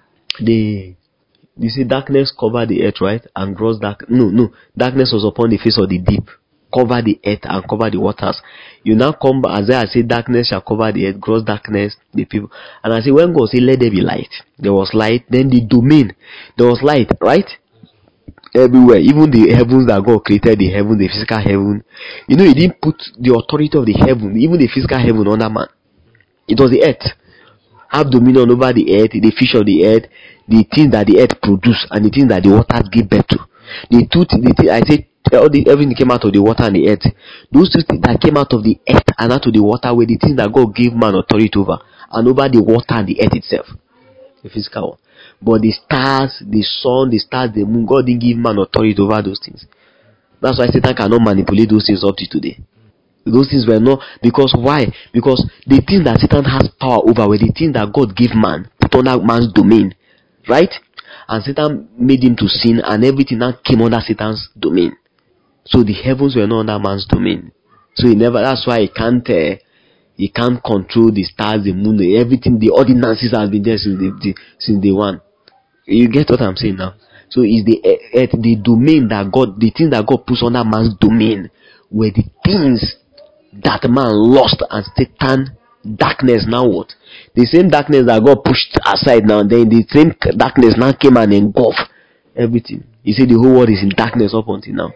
The you see, darkness covered the earth, right? And gross dark. No, no, darkness was upon the face of the deep. Cover the earth and cover the waters. You now come, as I say, darkness shall cover the earth, gross darkness, the people. And I say, when God said, let there be light, there was light. Then the domain, there was light, right? Everywhere, even the heavens that God created, the heaven, the physical heaven. You know, He didn't put the authority of the heaven, even the physical heaven, under man. It was the earth. Have dominion over the earth, the fish of the earth, the things that the earth produce, and the things that the waters give birth to. The two, the thing, I say, all the, everything came out of the water and the earth. Those two things that came out of the earth and out of the water were the things that God gave man authority over, and over the water and the earth itself, the physical one. But the stars, the sun, the stars, the moon, God didn't give man authority over those things. That's why Satan cannot manipulate those things up to today. Those things were not, because why? Because the things that Satan has power over were the things that God gave man, put under man's domain, right? And Satan made him to sin, and everything that came under Satan's domain. So the heavens were not under man's domain. So he never. That's why he can't. Uh, he can't control the stars, the moon, everything. The ordinances have been there since the, the since day one. You get what I'm saying now? So is the earth, the domain that God, the things that God puts under man's domain, were the things that man lost, and Satan, darkness now what? The same darkness that God pushed aside now, then the same darkness now came and engulfed everything. You see, the whole world is in darkness up until now.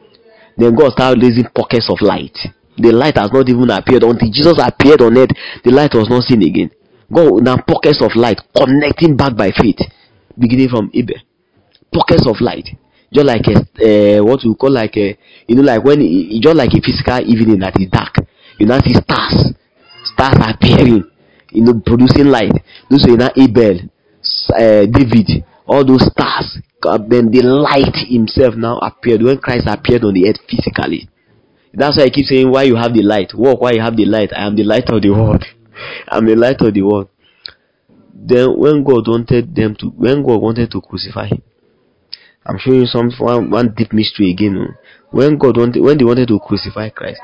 Then God started raising pockets of light. The light has not even appeared until Jesus appeared on earth. The light was not seen again. God now pockets of light connecting back by faith, beginning from Abel. Pockets of light, just like a uh, what we call like a, you know, like when it, just like a physical evening that is dark, you now see stars, stars appearing, you know, producing light. Those are now Abel, uh, David, all those stars. Then the light himself now appeared when Christ appeared on the earth physically. That's why I keep saying, why you have the light, walk while you have the light. I am the light of the world. I'm the light of the world. Then when God wanted them to, when God wanted to crucify him, I'm showing you some one, one deep mystery again. When God wanted, when they wanted to crucify Christ,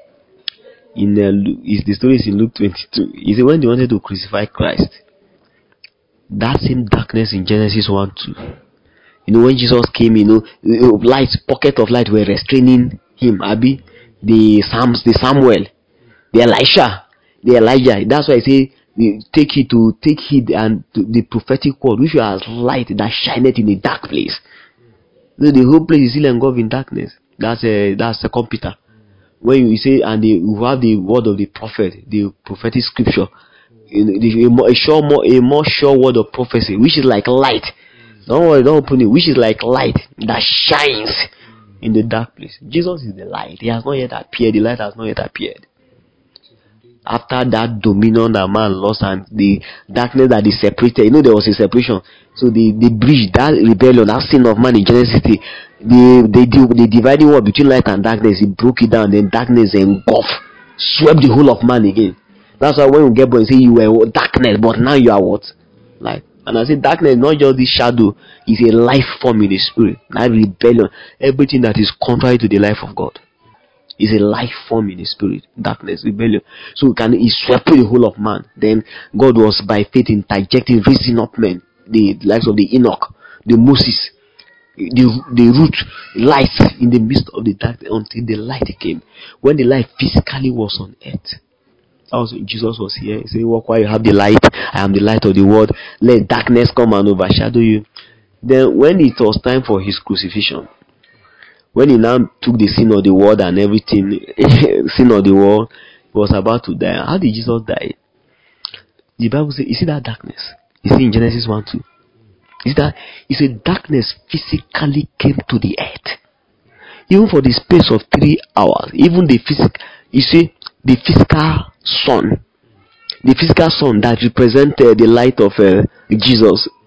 in uh, is the story is in Luke twenty-two. Is it when they wanted to crucify Christ? That same darkness in Genesis one two. You know, when Jesus came, you know, light, pocket of light were restraining him. Abi, the Psalms, the Samuel, the Elisha, the Elijah. That's why I say, take heed to take heed and to the prophetic word, which was light that shineth in a dark place. So the whole place is still engulfed in darkness. That's a that's a computer. When you say, and they, you have the word of the prophet, the prophetic scripture, you know, the, a, more, a sure more a more sure word of prophecy, which is like light. Don't worry, don't open it. Which is like light that shines in the dark place. Jesus is the light. He has not yet appeared. The light has not yet appeared. After that dominion that man lost and the darkness that is separated, you know, there was a separation. So the, the bridge, that rebellion, that sin of man in Genesis, the the, the, the dividing wall between light and darkness, he broke it down. Then darkness engulfed, swept the whole of man again. That's why when you get born, you say you were darkness, but now you are what? Light. And I say darkness, not just this shadow, is a life form in the spirit. That rebellion, everything that is contrary to the life of God, is a life form in the spirit. Darkness, rebellion. So it can, it swept the whole of man. Then God was by faith interjecting, raising up men, the likes of the Enoch, the Moses, the the root light in the midst of the darkness until the light came. When the light physically was on earth, also Jesus was here. He said, walk while you have the light. I am the light of the world. Let darkness come and overshadow you. Then when it was time for his crucifixion, when he now took the sin of the world and everything, sin of the world, he was about to die. How did Jesus die? The Bible says, you see that darkness? You see in Genesis one two. Is that it's a darkness physically came to the earth. Even for the space of three hours, even the physical, you see, the physical sun, the physical sun that represented the light of uh, Jesus,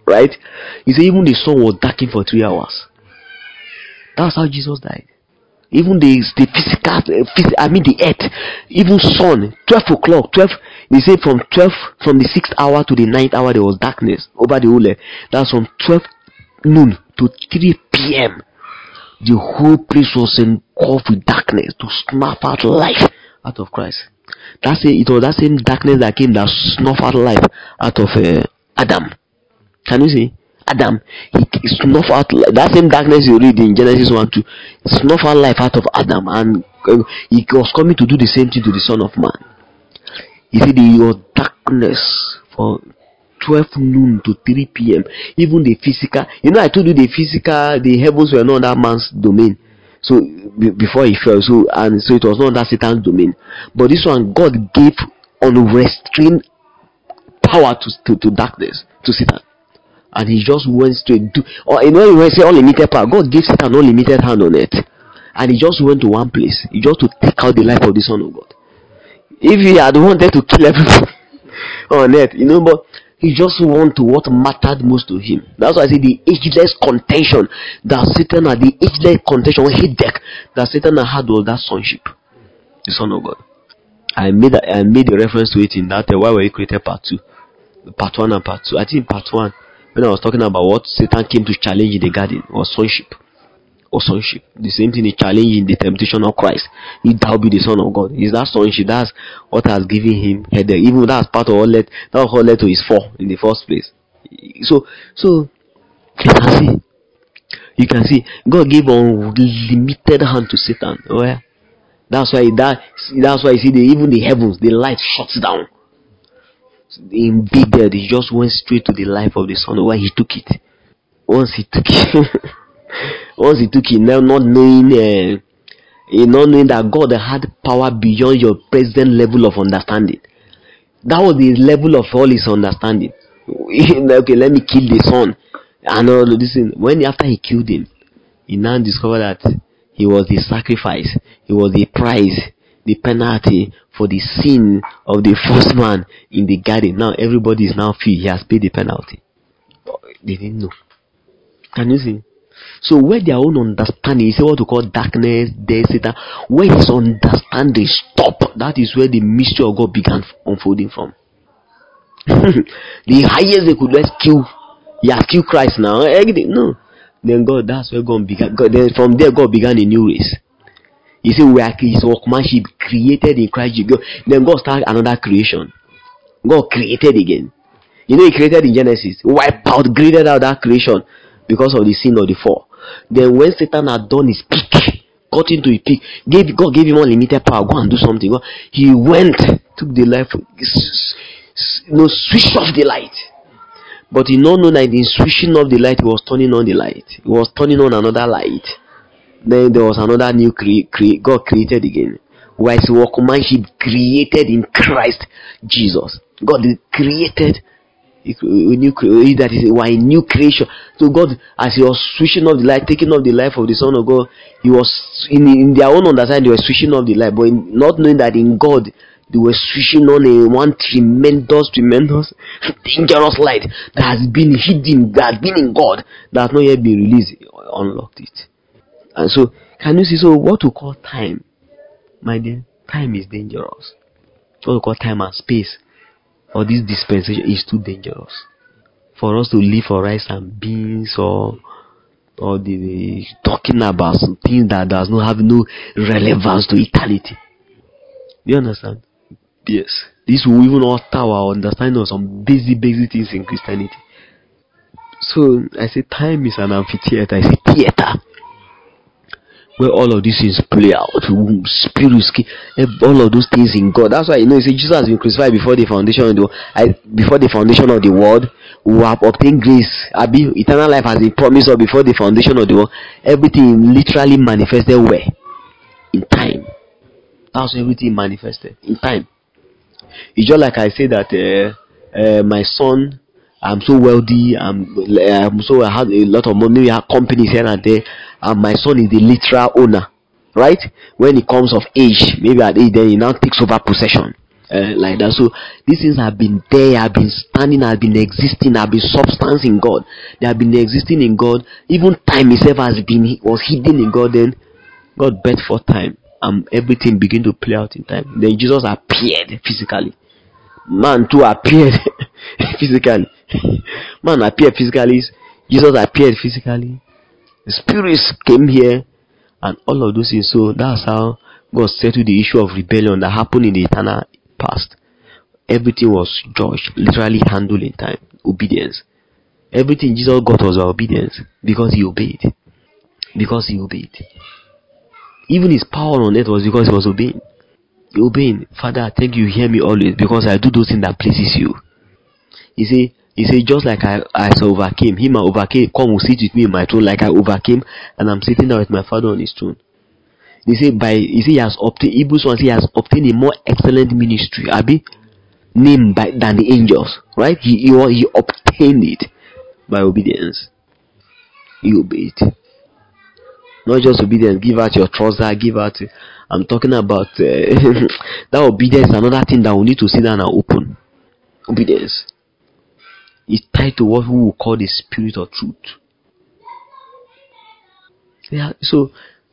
right? He said even the sun was darkened for three hours. That's how Jesus died. Even the, the physical, phys- I mean the earth, even sun, twelve o'clock, twelve, they say from twelve, from the sixth hour to the ninth hour there was darkness over the whole earth. That's from twelve noon to three p.m. The whole place was engulfed with darkness to snuff out life out of Christ. That's it, it was that same darkness that came that snuffed out life out of uh, Adam. Can you see? Adam, he, he snuffed out that same darkness you read in Genesis one two, snuffed out life out of Adam, and uh, he was coming to do the same thing to the Son of Man. He said, your darkness for twelve noon to three p.m. Even the physical, you know, I told you the physical, the heavens were not that man's domain. So b- before he fell, so and so it was not that Satan's domain. But this one, God gave unrestrained power to, to, to darkness, to Satan. And he just went straight do or you know when you say unlimited power, God gave Satan unlimited hand on it. And he just went to one place. He just to take out the life of the Son of God. If he had wanted to kill everything on earth, you know, but he just went to what mattered most to him. That's why I say the ageless contention that Satan had, the ageless contention headache that Satan had was that sonship, the Son of God. I made a, I made a reference to it in that uh, why were you created part two, part one and part two. I think part one, when I was talking about what Satan came to challenge in the garden, or sonship. Or sonship. The same thing he challenged in the temptation of Christ. If thou be the Son of God. Is that sonship? That's what has given him headache. Even that's part of all led that all led to his fall in the first place. So so you can see. You can see God gave unlimited hand to Satan. Oh yeah. That's why that that's why you see the even the heavens, the light shuts down. Invaded, he just went straight to the life of the Son. Why he took it. Once he took it, once he took it, now not knowing, uh, not knowing that God had power beyond your present level of understanding. That was the level of all his understanding. Okay, let me kill the son, and all of this. When after he killed him, he now discovered that he was the sacrifice, he was the price, the penalty for the sin of the first man in the garden. Now everybody is now free. He has paid the penalty. They didn't know. Can you see? So where their own understanding, you say what we call darkness, death, Satan, where his understanding stopped, that is where the mystery of God began unfolding from. The highest they could let's kill, he has killed Christ now. No. Then God, that's where God began. God, then from there God began a new race. He said we are his workmanship created in Christ Jesus. Then God started another creation. God created again. You know, he created in Genesis, wiped out, graded out that creation because of the sin of the fall. Then when Satan had done his peak, got into his peak, gave God gave him unlimited power, go and do something. He went, took the life, you know, switched off the light. But he not know that in switching off the light, he was turning on the light. He was turning on another light. Then there was another new cre- cre- God created again. Where his workmanship created in Christ Jesus. God created a new cre- that is why a new creation. So God, as he was switching off the light, taking off the life of the Son of God, he was in, in their own understanding, they were switching off the light, but in, not knowing that in God they were switching on a one tremendous, tremendous, dangerous light that has been hidden, that has been in God, that has not yet been released, unlocked it. And so, can you see? So, what we call time, my dear, time is dangerous. What we call time and space, or this dispensation, is too dangerous for us to live for rice and beans, or or the, the talking about some things that does not have no relevance to eternity. Do you understand? Yes. This will even alter our understanding of some basic, basic things in Christianity. So I say time is an amphitheater. I say theater, where all of these things play out. Spirits, all of those things in God. That's why you know, you see, Jesus has been crucified before the foundation of the I, before the foundation of the world. We have obtained grace. Abi, eternal life has been promised us before the foundation of the world. Everything literally manifested where? In time. That's where everything manifested in time. It's just like I say that uh, uh, my son, I'm so wealthy, I'm, I'm so I have a lot of money, we have companies here and there, and my son is the literal owner, right? When it comes of age, maybe at age, then he now takes over possession. Uh, like that. So these things have been there, have been standing, have been existing, have been substance in God. They have been existing in God. Even time itself has been was hidden in God. Then God birthed for time, and everything began to play out in time. Then Jesus appeared physically. Man too appeared physically. Man appeared physically. Jesus appeared physically. The spirits came here, and all of those things. So that's how God settled the issue of rebellion that happened in the eternal past. Everything was judged, literally handled in time. Obedience. Everything Jesus got was obedience, because he obeyed. Because he obeyed. Even his power on earth was because he was obeying. He obeying. Father, thank you, hear me always, because I do those things that pleases you. He say, he say, just like I, I overcame him, I overcame. Come, will sit with me in my throne, like I overcame, and I'm sitting down with my Father on his throne. They say by he say he has obtained Hebrews one, he has obtained a more excellent ministry, Abi, named by than the angels. Right? He he, he obtained it by obedience. He obeyed. Not just obedience, give out your trouser, give out. I'm talking about uh, that obedience is another thing that we need to sit down and open. Obedience is tied to what we will call the spirit of truth. Yeah, so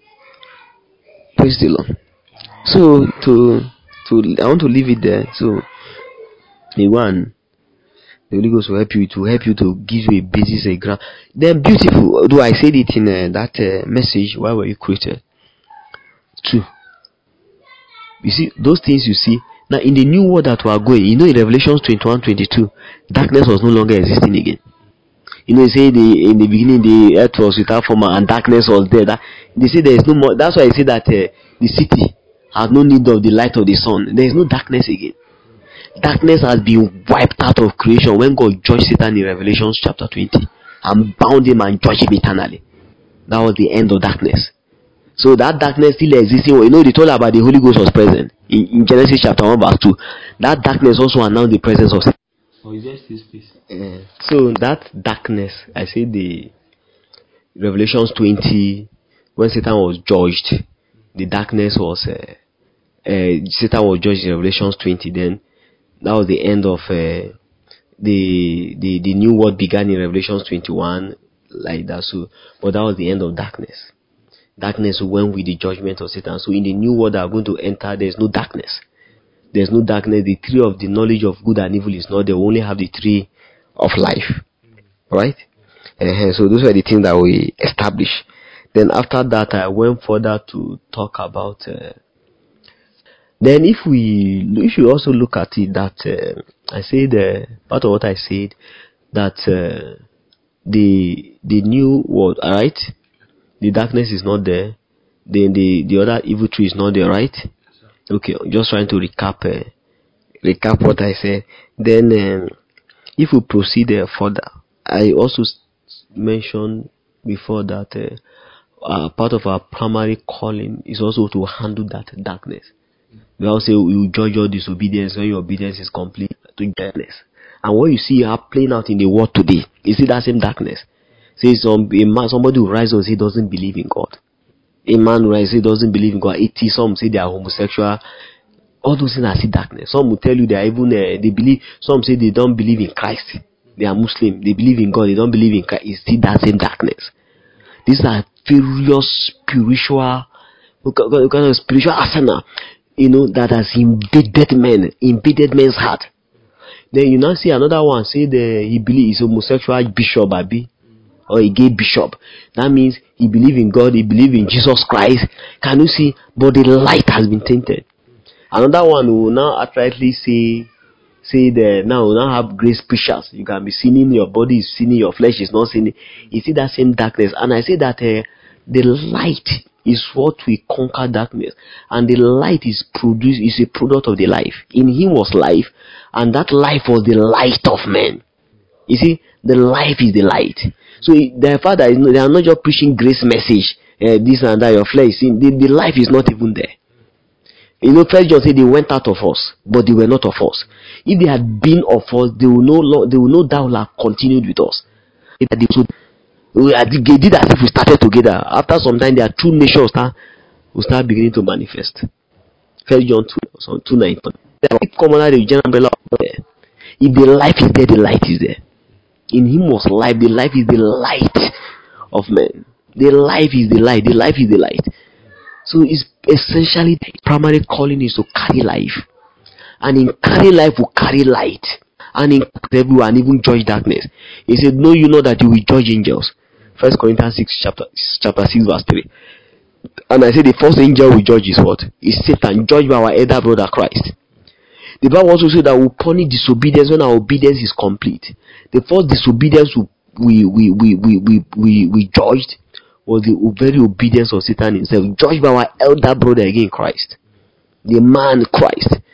praise the Lord. So to to I want to leave it there. So the one, the Holy Ghost will help you to help you to give you a basis, a ground. Then beautiful. Though I said it in uh, that uh, message, why were you created? True. You see those things you see now in the new world that we are going. You know, in Revelation twenty-one, twenty-two, darkness was no longer existing again. You know, they say the in the beginning the earth was without form and darkness was there. That they say there is no more. That's why I say that uh, the city has no need of the light of the sun. There is no darkness again. Darkness has been wiped out of creation when God judged Satan in Revelation chapter twenty and bound him and judged him eternally. That was the end of darkness. So that darkness still existing. You know, they told about the Holy Ghost was present in, in Genesis chapter one verse two. That darkness also announced the presence of Satan. Or is there still space? Uh, so that darkness, I say the Revelations twenty, when Satan was judged, the darkness was uh, uh, Satan was judged in Revelations twenty. Then that was the end of uh, the the the new world began in Revelations twenty-one, like that. So, but that was the end of darkness. Darkness went with the judgment of Satan. So in the new world that are going to enter, there is no darkness. There's no darkness. The tree of the knowledge of good and evil is not there. We only have the tree of life. Right? Uh-huh. So those were the things that we established. Then after that, I went further to talk about. Uh, then if we, if you also look at it, that uh, I said uh, part of what I said that uh, the the new world, right? The darkness is not there. Then the the other evil tree is not there, right? Okay, just trying to recap uh, recap what I said. Then um, if we proceed uh, further, I also mentioned before that uh, uh, part of our primary calling is also to handle that darkness. We also say you judge your disobedience when your obedience is complete to darkness. And what you see are playing out in the world today, you see that same darkness. Say some a man, somebody who rises and say doesn't believe in God. A man who rises say doesn't believe in God. Atheists, some say they are homosexual. All those things are still darkness. Some will tell you they are even uh, they believe. Some say they don't believe in Christ. They are Muslim. They believe in God. They don't believe in Christ. It's still that same darkness. These are various spiritual, kind of spiritual arsenal, you know, that has invaded men, invaded men's heart. Then you now see another one say the he believes he's homosexual bishop, Abi, or a gay bishop. That means he believes in God, he believes in Jesus Christ. Can you see? But the light has been tainted. Another one will now outrightly say, say that now we now have grace preachers. You can be sinning, your body is sinning, your flesh is not sinning. You see that same darkness. And I say that uh, the light is what we conquer darkness, and the light is produced is a product of the life. In him was life, and that life was the light of men. You see, the life is the light. So the father is they are not just preaching grace message, uh, this and that. Your flesh, see, the, the life is not even there. You know, First John said they went out of us, but they were not of us. If they had been of us, they will no they will no doubt have continued with us. We did as if we started together. After some time, their true nature will start, will start beginning to manifest. First John two, two nine. come under the general umbrella of there. If the life is there, the light is there. In him was life. The life is the light of men. The life is the light. The life is the light. So it's essentially the primary calling is to carry life. And in carry life will carry light. And in everywhere and even judge darkness. He said, know you know that you will judge angels. First Corinthians six chapter chapter six verse three. And I say the first angel we judge is what? Is Satan, judged by our elder brother Christ. The Bible also says that we punish disobedience when our obedience is complete. The first disobedience we we we we we we, we judged was the very obedience of Satan himself, judged by our elder brother again Christ, the man Christ.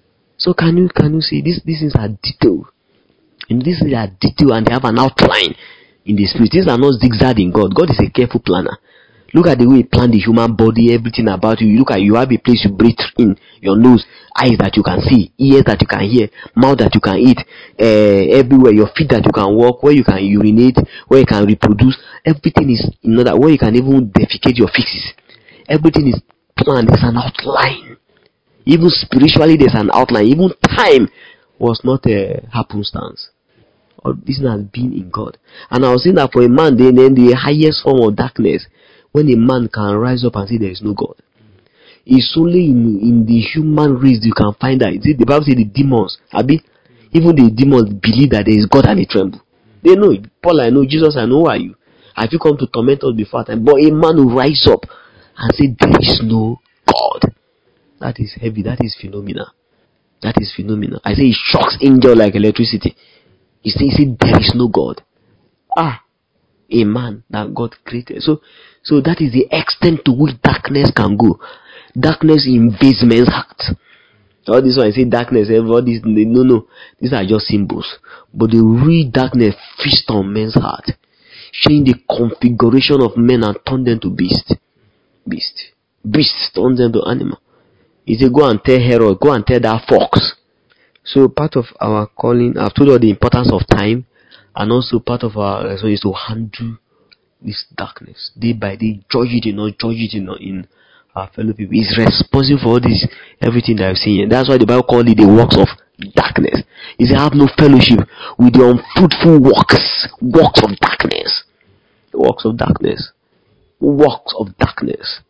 So can you can you see this? This is a detail, and this is a detail, and they have an outline in the spirit. These are not zigzag in God. God is a careful planner. Look at the way he planned the human body, everything about you. You look at you have a place you breathe in, your nose, eyes that you can see, ears that you can hear, mouth that you can eat, uh, everywhere, your feet that you can walk, where you can urinate, where you can reproduce. Everything is in order, where you can even defecate your feces. Everything is planned. There's an outline. Even spiritually, there's an outline. Even time was not a happenstance. All this has been in God. And I was saying that for a man, then the highest form of darkness, when a man can rise up and say there is no God, it's only in, in the human race you can find that. The Bible says the demons, Abi, even the demons believe that there is God and they tremble. They know, Paul, I know, Jesus, I know who are you. Have you come to torment us before time? But a man will rise up and say there is no God. That is heavy. That is phenomena. That is phenomena. I say it shocks angel like electricity. He says there is no God. Ah, a man that God created. So, so that is the extent to which darkness can go. Darkness invades men's heart. All this one I say darkness, all this, no, no, these are just symbols. But the real darkness feasts on men's heart, change the configuration of men and turn them to beast, beast, beast, turn them to animal. He said, go and tell Herod, go and tell that fox. So part of our calling, I've told you the importance of time, and also part of our responsibility is to handle this darkness day by day, judge it, you know, judge it, you know, in our fellow people. He's responsible for all this, everything that I've seen. And that's why the Bible called it the works of darkness. He said, have no fellowship with the unfruitful works, works of darkness, works of darkness, works of darkness,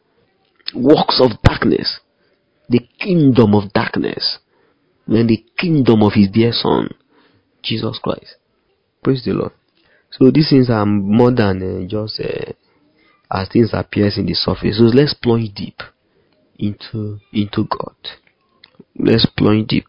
works of darkness, the kingdom of darkness, and the kingdom of his dear son, Jesus Christ. Praise the Lord. So these things are more than uh, just uh, as things appears in the surface. So let's plunge deep into into God. Let's plunge deep.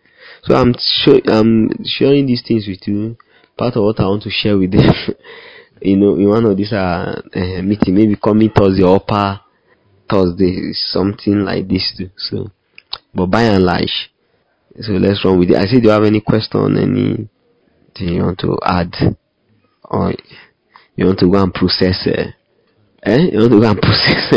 So I'm show, I'm sharing these things with you. Part of what I want to share with them, you know, in one of these uh, uh meeting, maybe coming Thursday or upper Thursday, something like this too. So, but by and large, so let's run with it. I say, do you have any question, anything you want to add, or you want to go and process? Uh, eh? You want to go and process?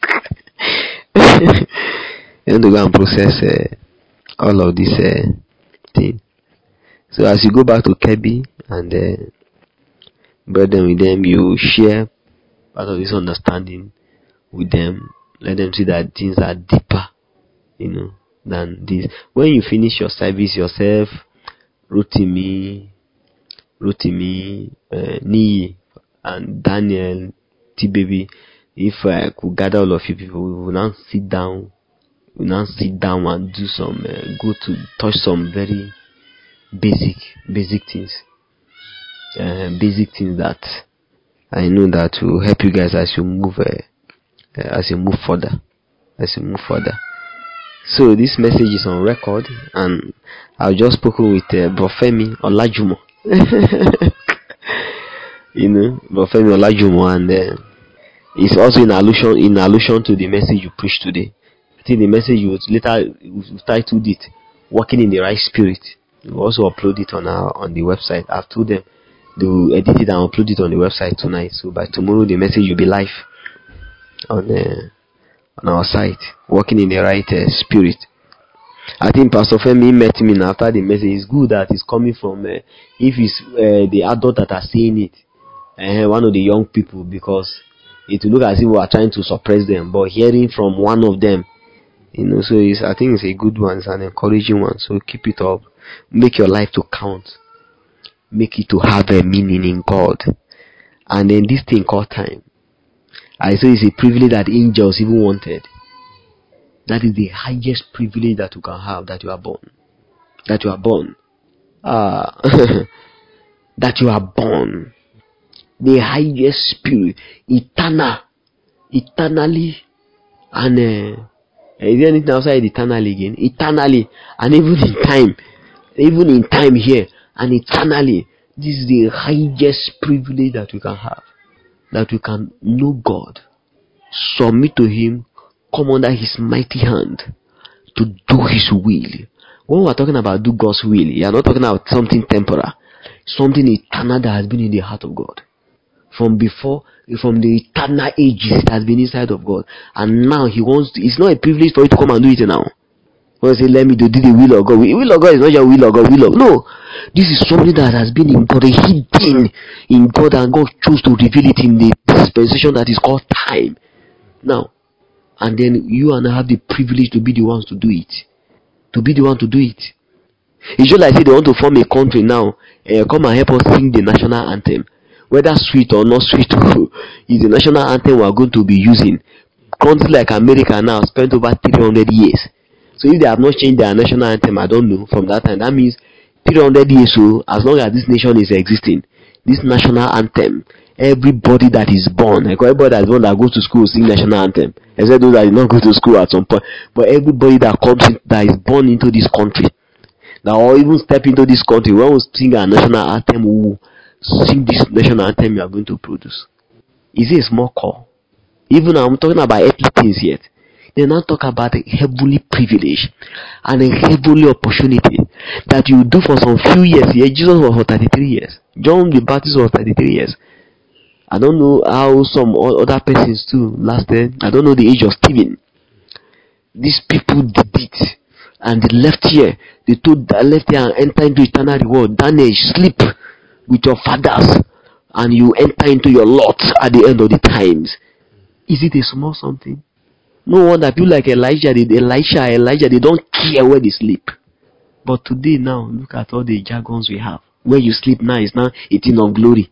you want to go and process uh, all of this uh, thing. So as you go back to Kebbi and uh, burden with them, you share part of this understanding with them. Let them see that things are deeper, you know, than this. When you finish your service yourself, Rotimi, Rotimi, uh, Nii, and Daniel, T-Baby, if I could gather all of you people, we will now sit down, we will now sit down and do some, uh, go to touch some very basic, basic things, uh, basic things that I know that will help you guys as you move, uh, uh, as you move further, as you move further. So this message is on record, and I've just spoken with uh, Brofemi Olajumo. You know, Brofemi Olajumo, and uh, it's also in allusion in allusion to the message you preached today. I think the message you later you titled it "Walking in the Right Spirit." You also upload it on our on the website. I've told them they will edit it and upload it on the website tonight. So by tomorrow the message will be live on uh, on our site. Walking in the right uh, spirit. I think Pastor Femi met me after the message. It's good that it's coming from uh, if it's uh, the adult that are saying it, uh, one of the young people, because it will look as if we are trying to suppress them. But hearing from one of them, You know, so it's, I think it's a good one, it's an encouraging one. So keep it up. Make your life to count. Make it to have a meaning in God. And then this thing called time. I say it's a privilege that angels even wanted. That is the highest privilege that you can have, that you are born. That you are born. Ah, that you are born. The highest spirit, eternal, eternally, and uh, is there anything outside eternally again? Eternally, and even in time, even in time here, and eternally. This is the highest privilege that we can have. That we can know God, submit to Him, come under His mighty hand to do His will. When we are talking about do God's will, you are not talking about something temporal, something eternal that has been in the heart of God. From before, from the eternal ages, it has been inside of God. And now He wants to, it's not a privilege for you to come and do it now. When you say, let me do, do the will of God. The will of God is not your will of God, will of no. This is something that has been in God, hidden in God, and God chose to reveal it in the dispensation that is called time. Now, and then you and I have the privilege to be the ones to do it. To be the one to do it. It's just like say they want to form a country now. Uh, come and help us sing the national anthem. Whether sweet or not sweet, is the national anthem we are going to be using. Countries like America now spent over three hundred years. So if they have not changed their national anthem, I don't know, from that time, that means three hundred years, so as long as this nation is existing, this national anthem, everybody that is born, like everybody that is born that goes to school sing national anthem, except those that did not go to school at some point, but everybody that comes in, that is born into this country, that or even step into this country, when we sing our national anthem, we will sing this national anthem you are going to produce. Is it a small call? Even I'm talking about earthly things yet. They now talk about a heavenly privilege and a heavenly opportunity that you do for some few years here. Jesus was for thirty-three years. John the Baptist was thirty-three years. I don't know how some other persons too lasted. I don't know the age of Stephen. These people did it and they left here. They told that left here and enter into eternal reward. Daniel, sleep with your fathers and you enter into your lot at the end of the times. Is it a small something? No wonder people like Elijah, they, Elisha, Elijah, they don't care where they sleep. But today now, look at all the jargons we have. Where you sleep now is now a thing of glory.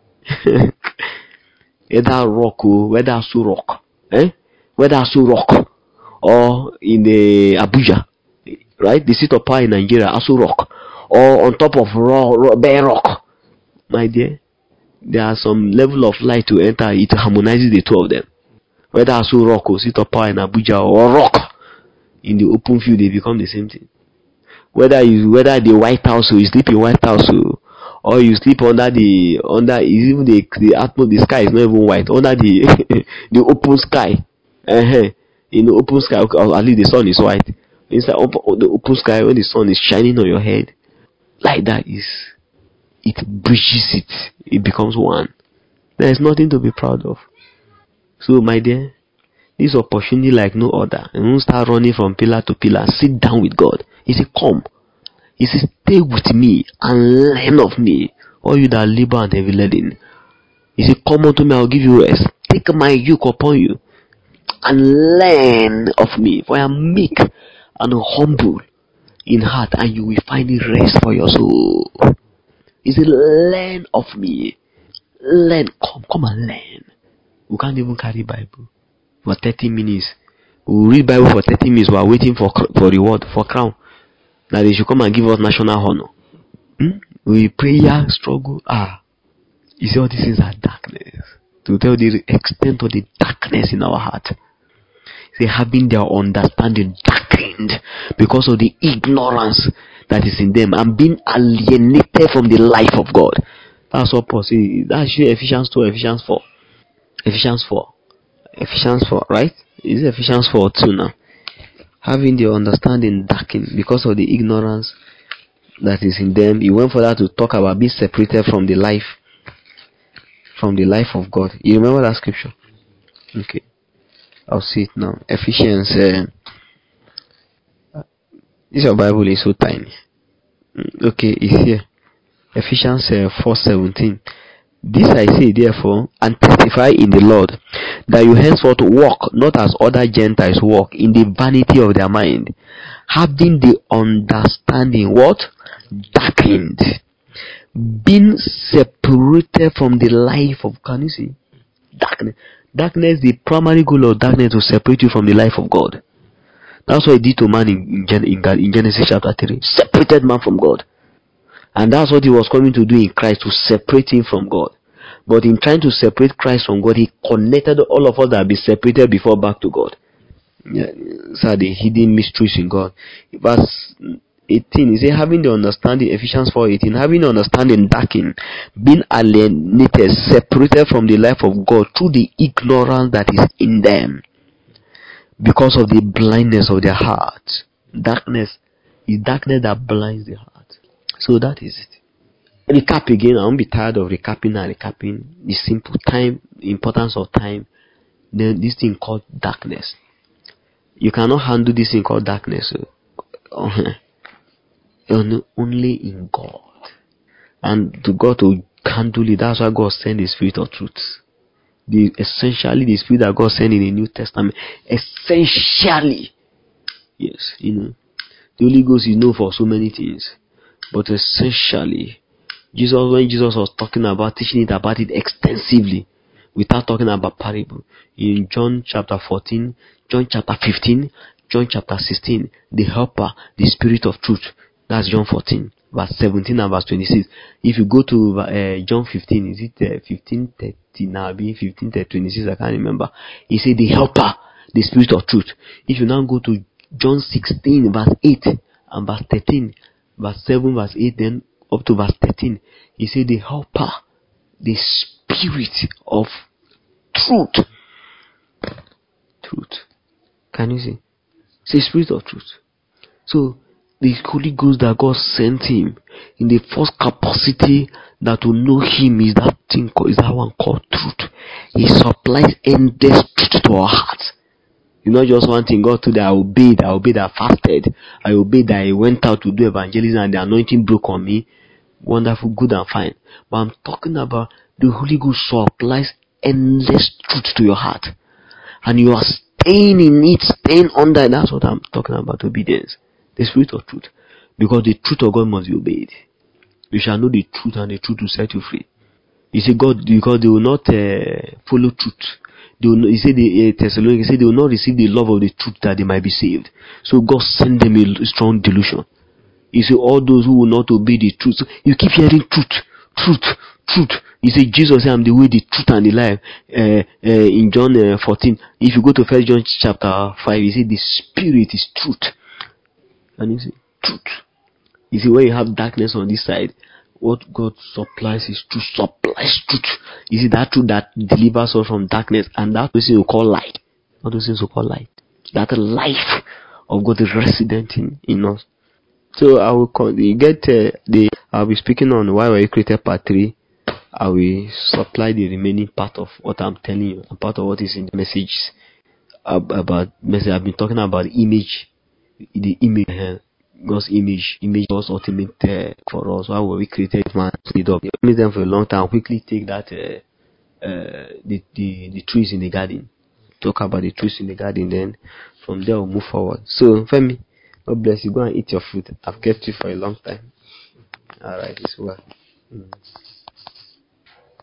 Either rock, or whether so rock, eh? Whether so rock, or in the Abuja, right? The seat of power in Nigeria, Aso Rock, or on top of raw, raw, bare rock. My dear, there are some level of light to enter. It harmonizes the two of them. Whether Aso Rock or seat of power in Abuja or rock in the open field, they become the same thing. Whether you whether the White House or you sleep in White House or, or you sleep under the under even the the atmosphere, the sky is not even white, under the the open sky. Uh-huh. In the open sky, or at least the sun is white. Inside the open sky, when the sun is shining on your head, like that, is it bridges it. It becomes one. There is nothing to be proud of. So, my dear, this opportunity like no other. You won't start running from pillar to pillar. Sit down with God. He said, come. He said, stay with me and learn of me, all you that labor and heavy laden. He said, come unto me, I will give you rest. Take my yoke upon you and learn of me, for I am meek and humble in heart, and you will find rest for your soul. He said, learn of me. Learn. Come, come and learn. We can't even carry Bible for thirty minutes. We read Bible for thirty minutes. We are waiting for for reward, for crown. That they should come and give us national honor. Hmm? We prayer struggle. Ah, you see all these things are darkness. To tell the extent of the darkness in our heart. They having their understanding darkened because of the ignorance that is in them and being alienated from the life of God. That's what Paul says. That's actually Ephesians two, Ephesians four. Ephesians four. Ephesians four, right? Is it Ephesians four two now? Having the understanding darkened because of the ignorance that is in them. He went further to talk about being separated from the life from the life of God. You remember that scripture? Okay. I'll see it now. Ephesians. Uh, this your Bible is so tiny. Okay, it's here. Ephesians uh, four seventeen. This I say therefore, and testify in the Lord, that you henceforth walk not as other Gentiles walk, in the vanity of their mind, having the understanding what? Darkened, being separated from the life of, can you see? Darkness. Darkness, the primary goal of darkness to separate you from the life of God. That's what he did to man in, in, Gen, in, in Genesis chapter three. Separated man from God. And that's what he was coming to do in Christ, to separate him from God. But in trying to separate Christ from God, he connected all of us that had been separated before back to God. Yeah, so the hidden mysteries in God. Verse eighteen, he said, having the understanding, Ephesians four eighteen, having the understanding darkened, being alienated, separated from the life of God through the ignorance that is in them, because of the blindness of their hearts. Darkness is darkness that blinds the heart. So that is it. Recap again. I won't be tired of recapping and recapping. The simple time, the importance of time. Then this thing called darkness. You cannot handle this thing called darkness only in God. And to God to handle it, that's why God sent the Spirit of truth. The essentially the Spirit that God sent in the New Testament. Essentially, yes, you know, the Holy Ghost is known for so many things, but essentially, Jesus, when Jesus was talking about, teaching it about it extensively, without talking about parable, in John chapter fourteen, John chapter fifteen, John chapter sixteen, the Helper, the Spirit of truth. That's John fourteen, verse seventeen and verse twenty-six. If you go to uh, John fifteen, is it uh, fifteen thirty now? Be fifteen twenty-six, I can't remember. He said the Helper, the Spirit of truth. If you now go to John sixteen, verse eight and verse thirteen, verse seven, verse eight, then up to verse thirteen, he said the Helper, the Spirit of truth. Truth. Can you see? It's the Spirit of truth. So the Holy Ghost that God sent him in the first capacity that to know him is that thing called, is that one called truth. He supplies endless truth to our hearts. You know, just one thing, God told that I obeyed, I obeyed, I fasted, I obeyed, that I went out to do evangelism and the anointing broke on me. Wonderful, good and fine. But I'm talking about the Holy Ghost supplies endless truth to your heart. And you are staying in it, staying under it. That's what I'm talking about, obedience. The Spirit of truth. Because the truth of God must be obeyed. You shall know the truth, and the truth will set you free. You see, God, because they will not uh, follow truth. They will not, he said, the uh, Thessalonians, he said, they will not receive the love of the truth that they might be saved. So God sent them a strong delusion. You see, all those who will not obey the truth. So you keep hearing truth, truth, truth. You see, Jesus said, I'm the way, the truth, and the life. Uh, uh, in John uh, fourteen, if you go to First John chapter five, he said, the Spirit is truth. And you see, truth. You see, when you have darkness on this side, what God supplies is truth, supplies truth. You see, that truth that delivers us from darkness, and that thing we call light. What those things we call light. That life of God is resident in, in us. So I will call, you get uh, the, I'll be speaking on why were you created part three. I will supply the remaining part of what I'm telling you, and part of what is in the messages about message. I've been talking about image, the image, uh, God's image, image was ultimate uh, for us. Why were we created? Man, speed up. Made them for a long time. I'll quickly take that uh, uh, the the the trees in the garden. Talk about the trees in the garden. Then from there we'll move forward. So Femi, God bless you. Go and eat your food. I've kept you for a long time. All right, it's well. Mm.